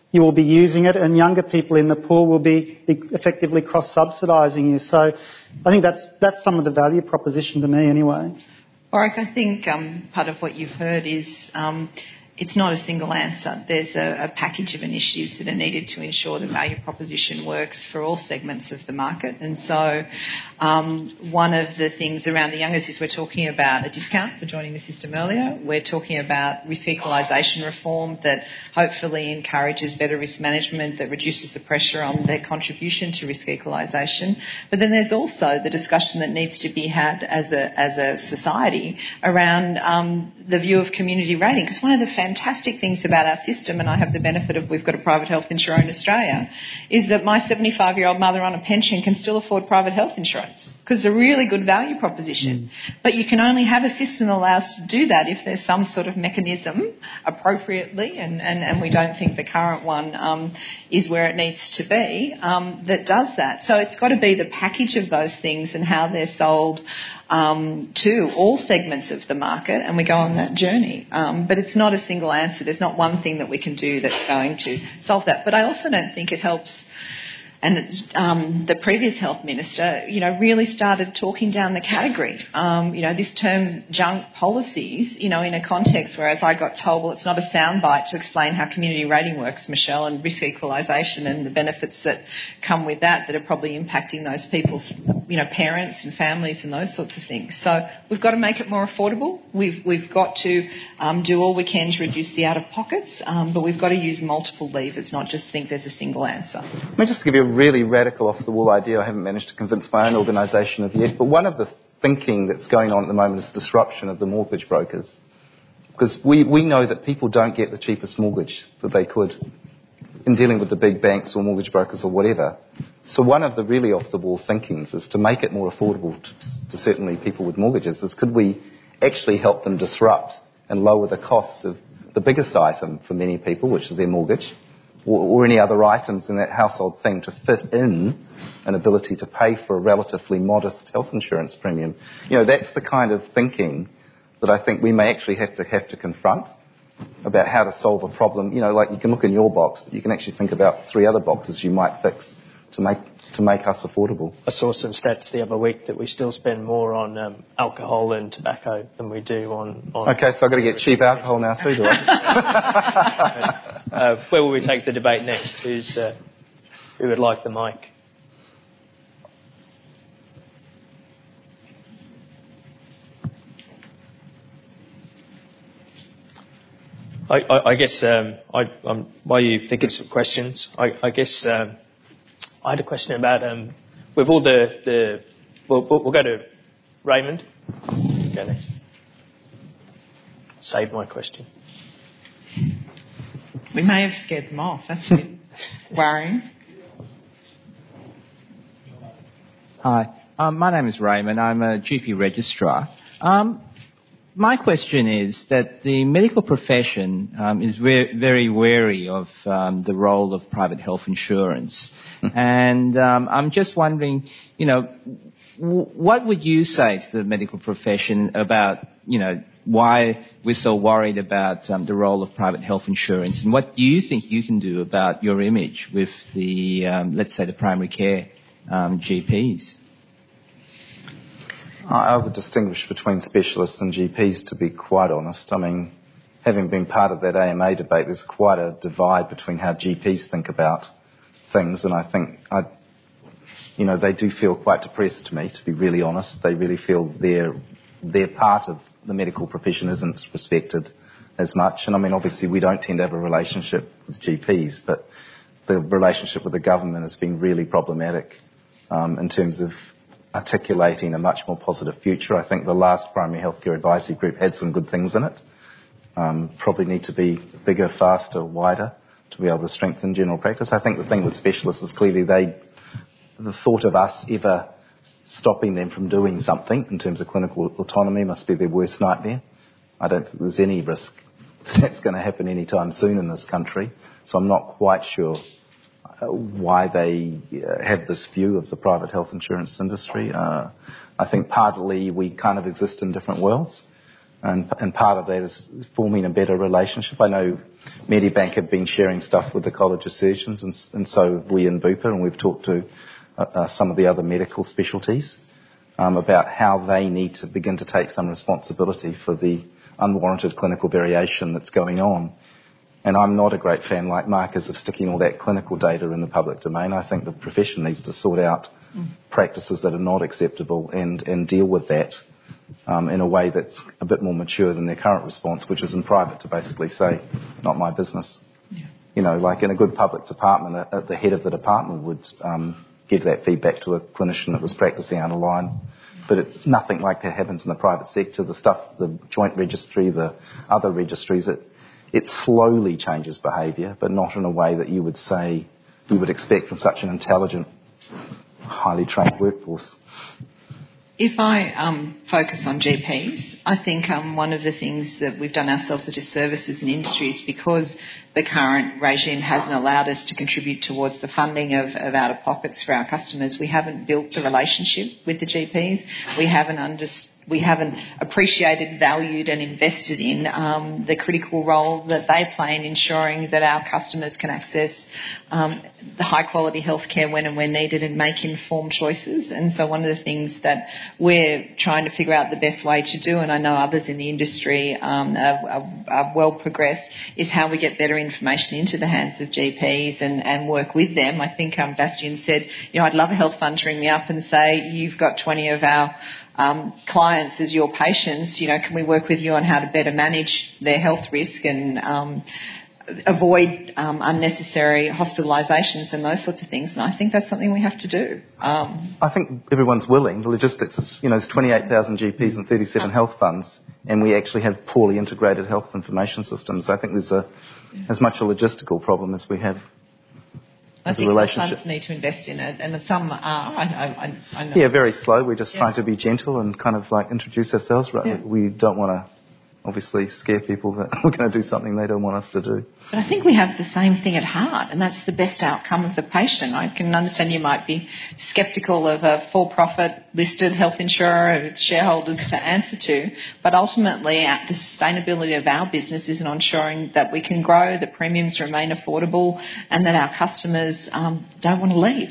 D: you will be using it, and younger people in the pool will be effectively cross-subsidising you. So I think that's that's some of the value proposition to me anyway.
E: Warwick, I think um, part of what you've heard is um, it's not a single answer. There's a, a package of initiatives that are needed to ensure the value proposition works for all segments of the market. And so um, one of the things around the youngers is we're talking about a discount for joining the system earlier. We're talking about risk equalisation reform that hopefully encourages better risk management, that reduces the pressure on their contribution to risk equalisation. But then there's also the discussion that needs to be had as a, as a society around um, the view of community rating. Because one of the fantastic things about our system, and I have the benefit of we've got a private health insurer in Australia, is that my seventy-five-year-old mother on a pension can still afford private health insurance because it's a really good value proposition. Mm. But you can only have a system that allows us to do that if there's some sort of mechanism appropriately, and, and, and we don't think the current one um, is where it needs to be, um, that does that. So it's got to be the package of those things and how they're sold Um, to all segments of the market, and we go on that journey. Um, but it's not a single answer. There's not one thing that we can do that's going to solve that. But I also don't think it helps. And um, the previous health minister, you know, really started talking down the category. Um, you know, this term junk policies, you know, in a context whereas I got told, well, it's not a soundbite to explain how community rating works, Michelle, and risk equalisation and the benefits that come with that that are probably impacting those people's, you know, parents and families and those sorts of things. So we've got to make it more affordable. We've we've got to um, do all we can to reduce the out-of-pockets, um, but we've got to use multiple levers, not just think there's a single answer.
C: Let me just give you a really radical off-the-wall idea I haven't managed to convince my own organisation of yet, but one of the thinking that's going on at the moment is disruption of the mortgage brokers. Because we, we know that people don't get the cheapest mortgage that they could in dealing with the big banks or mortgage brokers or whatever. So one of the really off-the-wall thinkings is to make it more affordable to, to certainly people with mortgages is could we actually help them disrupt and lower the cost of the biggest item for many people, which is their mortgage, or, or any other items in that household thing to fit in an ability to pay for a relatively modest health insurance premium. You know, that's the kind of thinking that I think we may actually have to have to confront about how to solve a problem. You know, like you can look in your box, but you can actually think about three other boxes you might fix to make to make us affordable.
B: I saw some stats the other week that we still spend more on um, alcohol and tobacco than we do on... on
C: okay, so I've got to get cheap alcohol now too, do I?
B: uh, where will we take the debate next? Who's, uh, who would like the mic? I, I, I guess um, I, um, while you think of some questions, I, I guess um, I had a question about um, with all the the we'll, we'll go to Raymond. Go next. Save my question.
E: We may have scared them off. That's a bit worrying.
I: Hi, um, my name is Raymond. I'm a G P registrar. Um, My question is that the medical profession um, is re- very wary of um, the role of private health insurance. And um, I'm just wondering, you know, w- what would you say to the medical profession about, you know, why we're so worried about um, the role of private health insurance? And what do you think you can do about your image with the, um, let's say, the primary care um, G Ps?
C: I would distinguish between specialists and G Ps, to be quite honest. I mean, having been part of that A M A debate, there's quite a divide between how G Ps think about things, and I think, I, you know, they do feel quite depressed to me, to be really honest. They really feel their their part of the medical profession isn't respected as much. And I mean, obviously, we don't tend to have a relationship with G Ps, but the relationship with the government has been really problematic um, in terms of articulating a much more positive future. I think the last Primary Healthcare Advisory Group had some good things in it. Um, probably need to be bigger, faster, wider to be able to strengthen general practice. I think the thing with specialists is clearly they, the thought of us ever stopping them from doing something in terms of clinical autonomy must be their worst nightmare. I don't think there's any risk that's going to happen anytime soon in this country. So I'm not quite sure why they uh, have this view of the private health insurance industry. Uh, I think partly we kind of exist in different worlds. And, and part of that is forming a better relationship. I know Medibank have been sharing stuff with the College of Surgeons, and, and so have we in Bupa, and we've talked to uh, uh, some of the other medical specialties um, about how they need to begin to take some responsibility for the unwarranted clinical variation that's going on. And I'm not a great fan, like Marcus, of sticking all that clinical data in the public domain. I think the profession needs to sort out mm. practices that are not acceptable and, and deal with that um, in a way that's a bit more mature than their current response, which is in private to basically say, not my business. Yeah. You know, like in a good public department, uh, the head of the department would um, give that feedback to a clinician that was practicing out of line. But it, nothing like that happens in the private sector. The stuff, the joint registry, the other registries, it, it slowly changes behaviour, but not in a way that you would say, you would expect from such an intelligent, highly trained workforce.
E: If I um, focus on G Ps, I think um, one of the things that we've done ourselves a disservice as an industry is because the current regime hasn't allowed us to contribute towards the funding of, of out-of-pockets for our customers. We haven't built the relationship with the G Ps. We haven't understood. We haven't appreciated, valued and invested in um, the critical role that they play in ensuring that our customers can access um, the high-quality healthcare when and where needed and make informed choices. And so one of the things that we're trying to figure out the best way to do, and I know others in the industry um, are, are, are well progressed, is how we get better information into the hands of G Ps and, and work with them. I think um, Bastian said, you know, I'd love a health fund to ring me up and say, you've got twenty of our Um, clients as your patients, you know, can we work with you on how to better manage their health risk and um, avoid um, unnecessary hospitalisations and those sorts of things? And I think that's something we have to do. Um,
C: I think everyone's willing. The logistics is, you know, it's twenty-eight thousand G Ps and thirty-seven health funds, and we actually have poorly integrated health information systems. I think there's a, as much a logistical problem as we have.
E: I think the funds need to invest in it, and some are. I, I, I know.
C: Yeah, very slow. We're just yeah. trying to be gentle and kind of like introduce ourselves. Right? Yeah. We don't want to obviously scare people that we're going to do something they don't want us to do.
E: But I think we have the same thing at heart, and that's the best outcome of the patient. I can understand you might be sceptical of a for-profit listed health insurer with shareholders to answer to, but ultimately the sustainability of our business is in ensuring that we can grow, the premiums remain affordable, and that our customers um, don't want to leave.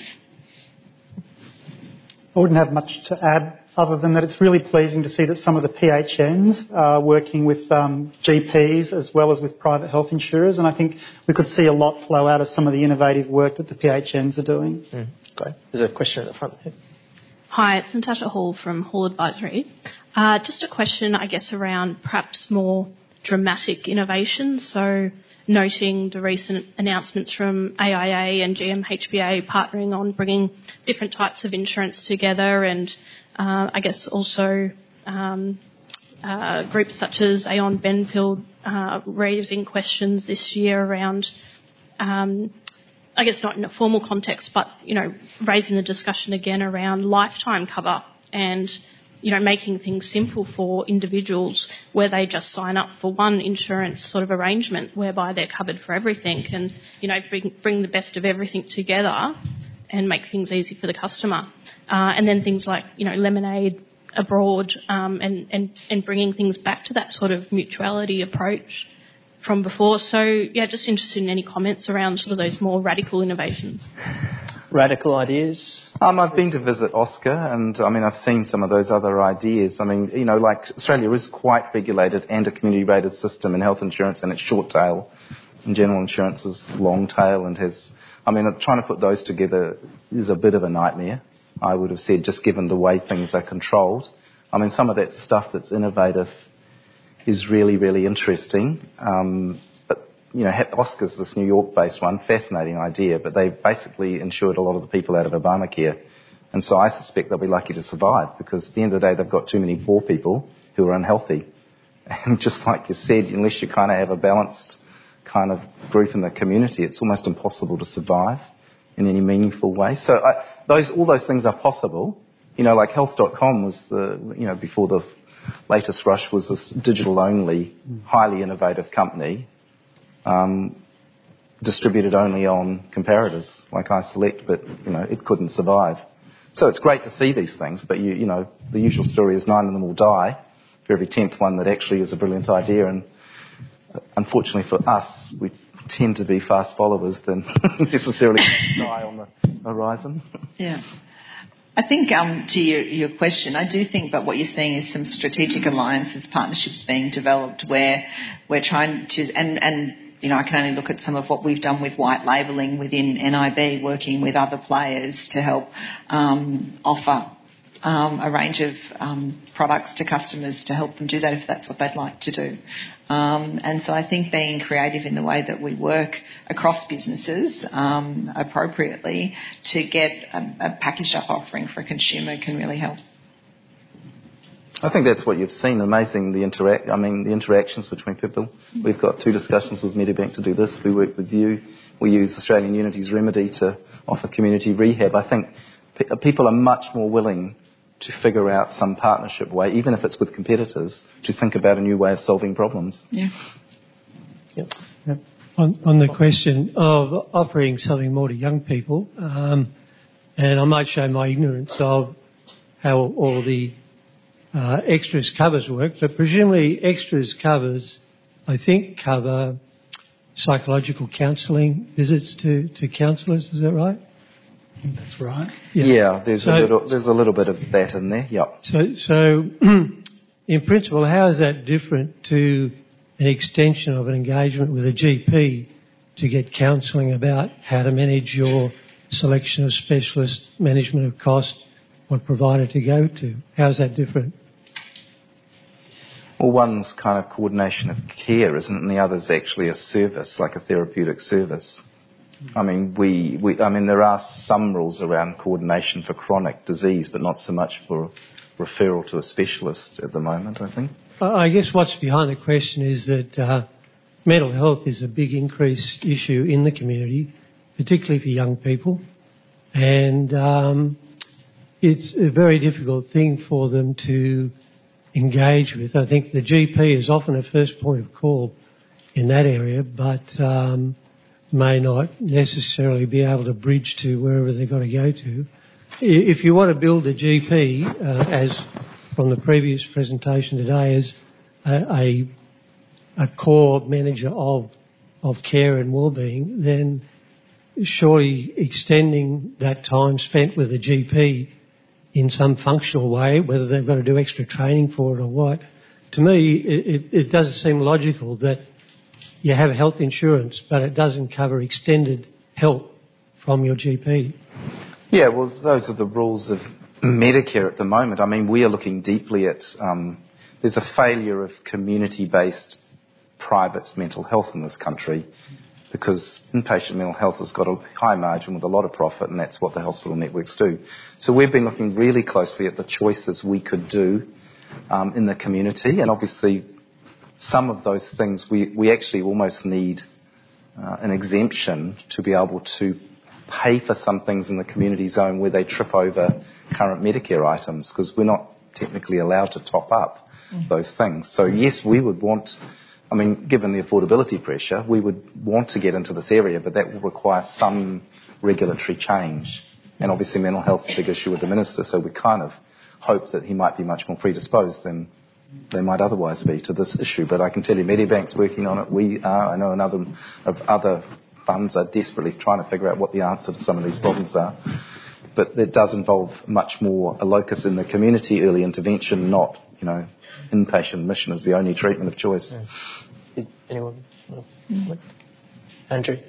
D: I wouldn't have much to add other than that it's really pleasing to see that some of the P H Ns are working with um, G Ps as well as with private health insurers, and I think we could see a lot flow out of some of the innovative work that the P H Ns are doing.
B: Mm, great. There's a question at the front here.
J: Hi, it's Natasha Hall from Hall Advisory. Uh, just a question, I guess, around perhaps more dramatic innovation. So noting the recent announcements from A I A and G M H B A partnering on bringing different types of insurance together, and uh, I guess also um, uh, groups such as Aon Benfield uh, raising questions this year around, um, I guess not in a formal context, but, you know, raising the discussion again around lifetime cover and, you know, making things simple for individuals where they just sign up for one insurance sort of arrangement whereby they're covered for everything and, you know, bring, bring the best of everything together and make things easy for the customer. Uh, and then things like, you know, Lemonade abroad um, and, and, and bringing things back to that sort of mutuality approach from before. So, yeah, just interested in any comments around sort of those more radical innovations.
B: Radical ideas?
C: Um, I've been to visit Oscar, and I mean, I've seen some of those other ideas. I mean, you know, like Australia is quite regulated and a community-rated system in health insurance, and it's short tail, and general insurance is long tail and has. I mean, trying to put those together is a bit of a nightmare, I would have said, just given the way things are controlled. I mean, some of that stuff that's innovative is really, really interesting. Um, but, you know, Oscar's this New York-based one, fascinating idea, but they basically insured a lot of the people out of Obamacare. And so I suspect they'll be lucky to survive because at the end of the day, they've got too many poor people who are unhealthy. And just like you said, unless you kind of have a balanced kind of group in the community, it's almost impossible to survive in any meaningful way. So I, those, all those things are possible. You know, like health dot com was the, you know, before the latest rush was this digital-only, highly innovative company, um, distributed only on comparators like iSelect, but, you know, it couldn't survive. So it's great to see these things, but, you, you know, the usual story is nine of them will die for every tenth one that actually is a brilliant idea. And unfortunately for us, we tend to be fast followers than necessarily die on the horizon.
E: Yeah. I think um, to your, your question, I do think, but what you're seeing is some strategic alliances, partnerships being developed where we're trying to, and, and you know, I can only look at some of what we've done with white labelling within N I B, working with other players to help um, offer Um, a range of um, products to customers to help them do that if that's what they'd like to do. Um, and so I think being creative in the way that we work across businesses um, appropriately to get a, a packaged up offering for a consumer can really help.
C: I think that's what you've seen. Amazing, the interact. I mean, the interactions between people. We've got two discussions with Medibank to do this. We work with you. We use Australian Unity's Remedy to offer community rehab. I think pe- people are much more willing to figure out some partnership way, even if it's with competitors, to think about a new way of solving problems.
E: Yeah.
K: Yep. Yep. On, on the question of offering something more to young people, um, and I might show my ignorance of how all the uh, extras covers work, but presumably extras covers, I think, cover psychological counselling, visits to, to counsellors, is that right?
D: I think that's right.
C: Yeah, yeah there's,
K: so,
C: a little, there's a little bit of that in there, yep.
K: So, so in principle, how is that different to an extension of an engagement with a G P to get counselling about how to manage your selection of specialists, management of cost, what provider to go to? How is that different?
C: Well, one's kind of coordination of care, isn't it? And the other's actually a service, like a therapeutic service. I mean, we, we, I mean, there are some rules around coordination for chronic disease, but not so much for referral to a specialist at the moment, I think.
K: I guess what's behind the question is that uh, mental health is a big increased issue in the community, particularly for young people, and um, it's a very difficult thing for them to engage with. I think the G P is often a first point of call in that area, but um, may not necessarily be able to bridge to wherever they've got to go to. If you want to build a G P, uh, as from the previous presentation today, as a, a, a core manager of of care and wellbeing, then surely extending that time spent with a G P in some functional way, whether they've got to do extra training for it or what, to me it, it doesn't seem logical that you have health insurance but it doesn't cover extended help from your G P.
C: Yeah, well, those are the rules of Medicare at the moment. I mean, we are looking deeply at, um, there's a failure of community-based private mental health in this country because inpatient mental health has got a high margin with a lot of profit, and that's what the hospital networks do. So we've been looking really closely at the choices we could do um, in the community, and obviously some of those things we, we actually almost need uh, an exemption to be able to pay for some things in the community zone where they trip over current Medicare items, because we're not technically allowed to top up mm. those things. So yes, we would want, I mean, given the affordability pressure, we would want to get into this area, but that will require some regulatory change. And obviously mental health's a big issue with the Minister, so we kind of hope that he might be much more predisposed than they might otherwise be to this issue. But I can tell you Medibank's working on it. We are, I know another of other funds are desperately trying to figure out what the answer to some of these problems are. But it does involve much more a locus in the community, early intervention, not, you know, inpatient admission is the only treatment of choice.
B: Yeah. Anyone? No. Andrew?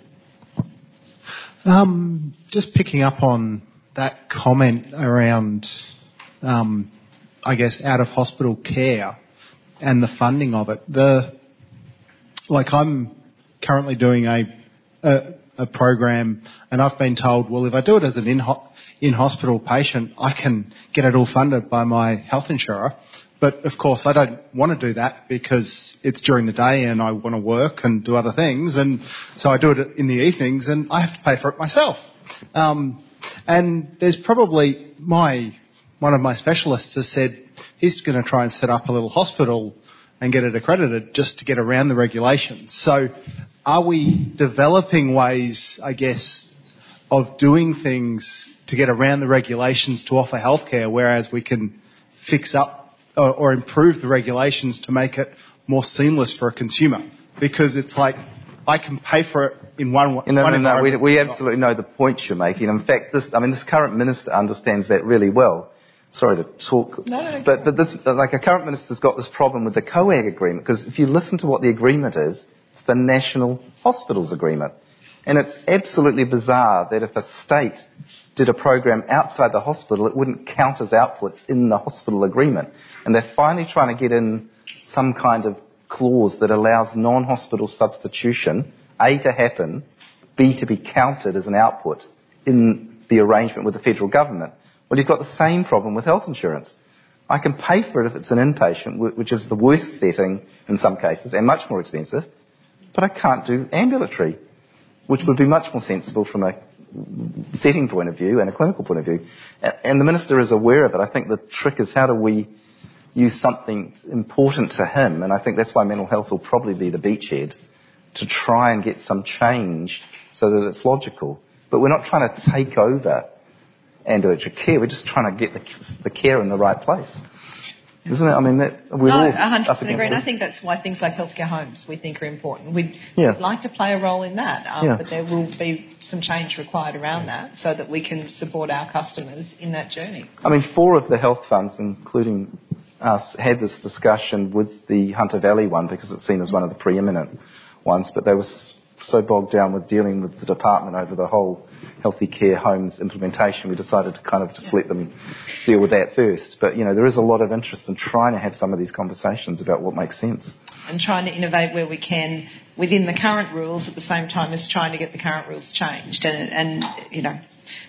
L: Um, just picking up on that comment around, um, I guess, out-of-hospital care and the funding of it. The, like I'm currently doing a A, a program, and I've been told, well, if I do it as an in-ho- in-hospital patient, I can get it all funded by my health insurer. But, of course, I don't want to do that because it's during the day and I want to work and do other things, and so I do it in the evenings and I have to pay for it myself. Um, and there's probably my one of my specialists has said he's going to try and set up a little hospital and get it accredited just to get around the regulations. So are we developing ways, I guess, of doing things to get around the regulations to offer healthcare, whereas we can fix up or, or improve the regulations to make it more seamless for a consumer, because it's like I can pay for it in one way.
C: No, no, no. We, we absolutely know the point you're making. In fact, this, I mean, this current minister understands that really well. Sorry to talk,
E: no, no,
C: but but this, like, a current minister's got this problem with the COAG agreement, because if you listen to what the agreement is, it's the National Hospitals Agreement, and it's absolutely bizarre that if a state did a program outside the hospital, it wouldn't count as outputs in the hospital agreement, and they're finally trying to get in some kind of clause that allows non-hospital substitution, A, to happen, B, to be counted as an output in the arrangement with the federal government. Well, you've got the same problem with health insurance. I can pay for it if it's an inpatient, which is the worst setting in some cases and much more expensive, but I can't do ambulatory, which would be much more sensible from a setting point of view and a clinical point of view. And the minister is aware of it. I think the trick is, how do we use something important to him, and I think that's why mental health will probably be the beachhead, to try and get some change so that it's logical. But we're not trying to take over ambulatory care, we're just trying to get the, the care in the right place. Isn't it? I mean, that, we're
E: no,
C: all
E: one hundred percent
C: up
E: agree, and I
C: against
E: think that's why things like healthcare homes we think are important. We'd,
C: Yeah.
E: we'd like to play a role in that, um,
C: Yeah.
E: but there will be some change required around that so that we can support our customers in that journey.
C: I mean, four of the health funds, including us, had this discussion with the Hunter Valley one because it's seen as one of the preeminent ones, but they were so bogged down with dealing with the department over the whole healthy care homes implementation, we decided to kind of just let them deal with that first. But, you know, there is a lot of interest in trying to have some of these conversations about what makes sense.
E: And trying to innovate where we can within the current rules at the same time as trying to get the current rules changed. And, and you know,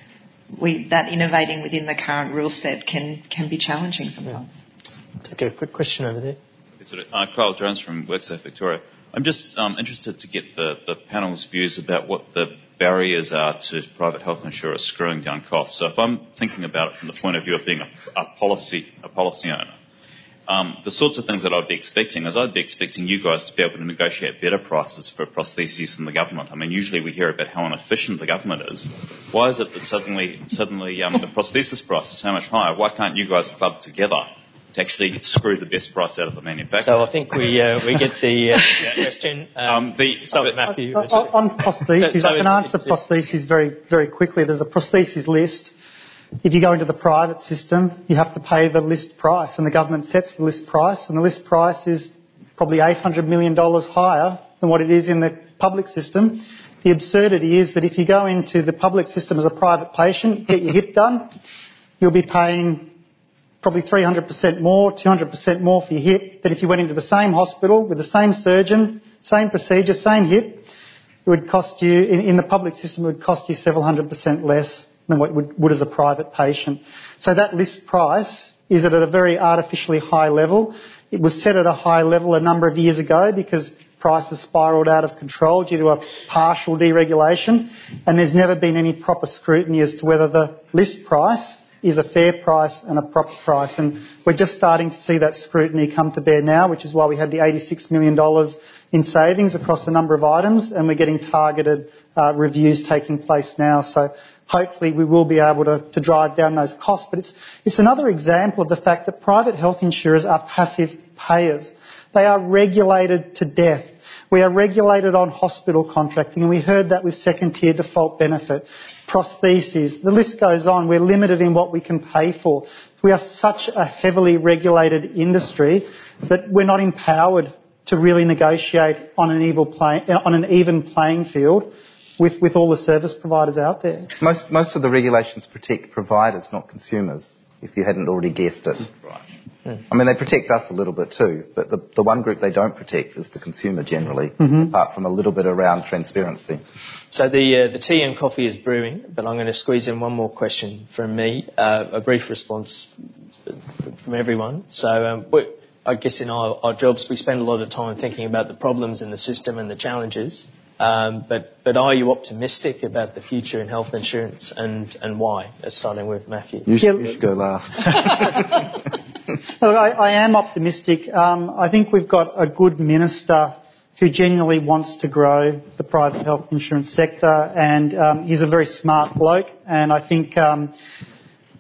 E: we, that innovating within the current rule set can, can be challenging sometimes.
B: Take a quick question over there.
M: It's sort of, uh, Kyle Jones from WorkSafe Victoria. I'm just um, interested to get the, the panel's views about what the barriers are to private health insurers screwing down costs. So if I'm thinking about it from the point of view of being a, a policy a policy owner, um, the sorts of things that I'd be expecting is I'd be expecting you guys to be able to negotiate better prices for prostheses than the government. I mean, usually we hear about how inefficient the government is. Why is it that suddenly suddenly um, the prosthesis price is so much higher? Why can't you guys club together to actually screw the best price out of the manufacturer?
B: So I think we uh, we get the uh, question. Um, um, the, start with Matthew.
D: On, on prostheses, I can answer prostheses very, very quickly. There's a prostheses list. If you go into the private system, you have to pay the list price, and the government sets the list price, and the list price is probably eight hundred million dollars higher than what it is in the public system. The absurdity is that if you go into the public system as a private patient, get your hip done, you'll be paying probably three hundred percent more, two hundred percent more for your hip than if you went into the same hospital with the same surgeon, same procedure, same hip. It would cost you, in, in the public system, it would cost you several hundred percent less than what it would, would as a private patient. So that list price is at a very artificially high level. It was set at a high level a number of years ago because prices spiralled out of control due to a partial deregulation, and there's never been any proper scrutiny as to whether the list price is a fair price and a proper price. And we're just starting to see that scrutiny come to bear now, which is why we had the eighty-six million dollars in savings across a number of items, and we're getting targeted uh, reviews taking place now. So hopefully we will be able to, to drive down those costs. But it's, it's another example of the fact that private health insurers are passive payers. They are regulated to death. We are regulated on hospital contracting, and we heard that with second-tier default benefit. Prostheses, the list goes on. We're limited in what we can pay for. We are such a heavily regulated industry that we're not empowered to really negotiate on an, evil play, on an even playing field with, with all the service providers out there.
C: Most, most of the regulations protect providers, not consumers, if you hadn't already guessed it.
M: Right.
C: Mm. I mean, they protect us a little bit too, but the, the one group they don't protect is the consumer generally,
D: mm-hmm.
C: apart from a little bit around transparency.
B: So the uh, the tea and coffee is brewing, but I'm going to squeeze in one more question from me, uh, a brief response from everyone. So um, we, I guess in our, our jobs we spend a lot of time thinking about the problems in the system and the challenges, um, but, but are you optimistic about the future in health insurance, and, and why? Uh, starting with Matthew.
C: You should, you should go last.
D: Look, I, I am optimistic. Um, I think we've got a good minister who genuinely wants to grow the private health insurance sector, and um, he's a very smart bloke, and I think um,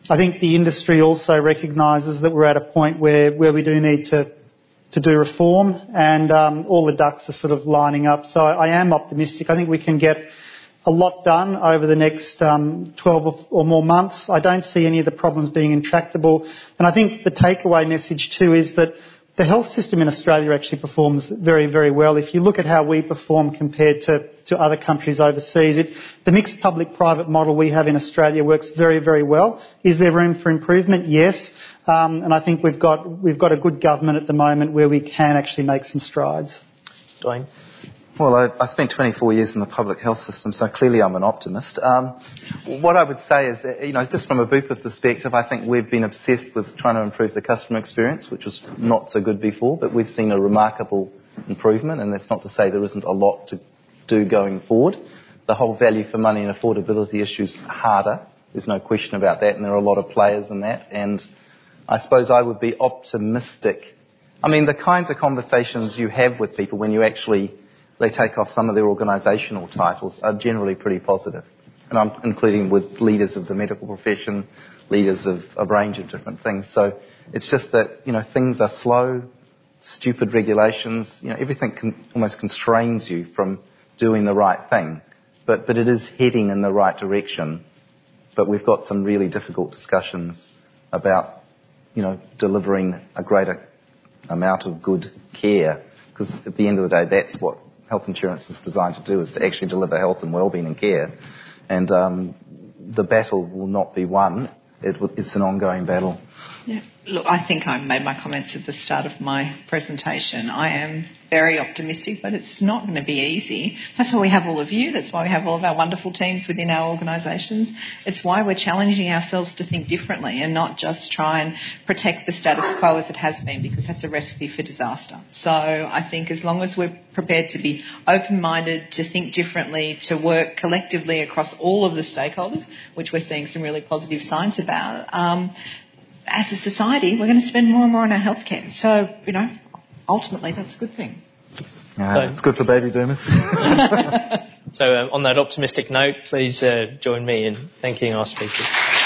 D: I think the industry also recognises that we're at a point where, where we do need to, to do reform, and um, all the ducks are sort of lining up. So I am optimistic. I think we can get a lot done over the next um, twelve or more months. I don't see any of the problems being intractable. And I think the takeaway message too is that the health system in Australia actually performs very, very well. If you look at how we perform compared to, to other countries overseas, it, the mixed public-private model we have in Australia works very, very well. Is there room for improvement? Yes. Um, and I think we've got, we've got a good government at the moment where we can actually make some strides.
B: Dwayne?
C: Well, I, I spent twenty-four years in the public health system, so clearly I'm an optimist. Um, what I would say is that, you know, just from a Bupa perspective, I think we've been obsessed with trying to improve the customer experience, which was not so good before, but we've seen a remarkable improvement, and that's not to say there isn't a lot to do going forward. The whole value for money and affordability issue is harder. There's no question about that, and there are a lot of players in that, and I suppose I would be optimistic. I mean, the kinds of conversations you have with people when you actually they take off some of their organisational titles are generally pretty positive. And I'm including with leaders of the medical profession, leaders of a range of different things. So it's just that, you know, things are slow, stupid regulations, you know, everything con- almost constrains you from doing the right thing. But, but it is heading in the right direction. But we've got some really difficult discussions about, you know, delivering a greater amount of good care. Because at the end of the day, that's what health insurance is designed to do, is to actually deliver health and wellbeing and care. And um, the battle will not be won. It, it's an ongoing battle.
E: Yeah. Look, I think I made my comments at the start of my presentation. I am very optimistic, but it's not going to be easy. That's why we have all of you. That's why we have all of our wonderful teams within our organisations. It's why we're challenging ourselves to think differently and not just try and protect the status quo as it has been, because that's a recipe for disaster. So I think as long as we're prepared to be open-minded, to think differently, to work collectively across all of the stakeholders, which we're seeing some really positive signs about, um, as a society, we're going to spend more and more on our healthcare. So, you know, ultimately, that's a good thing.
C: Yeah,
B: so,
C: it's good for baby boomers.
B: so, um, on that optimistic note, please uh, join me in thanking our speakers.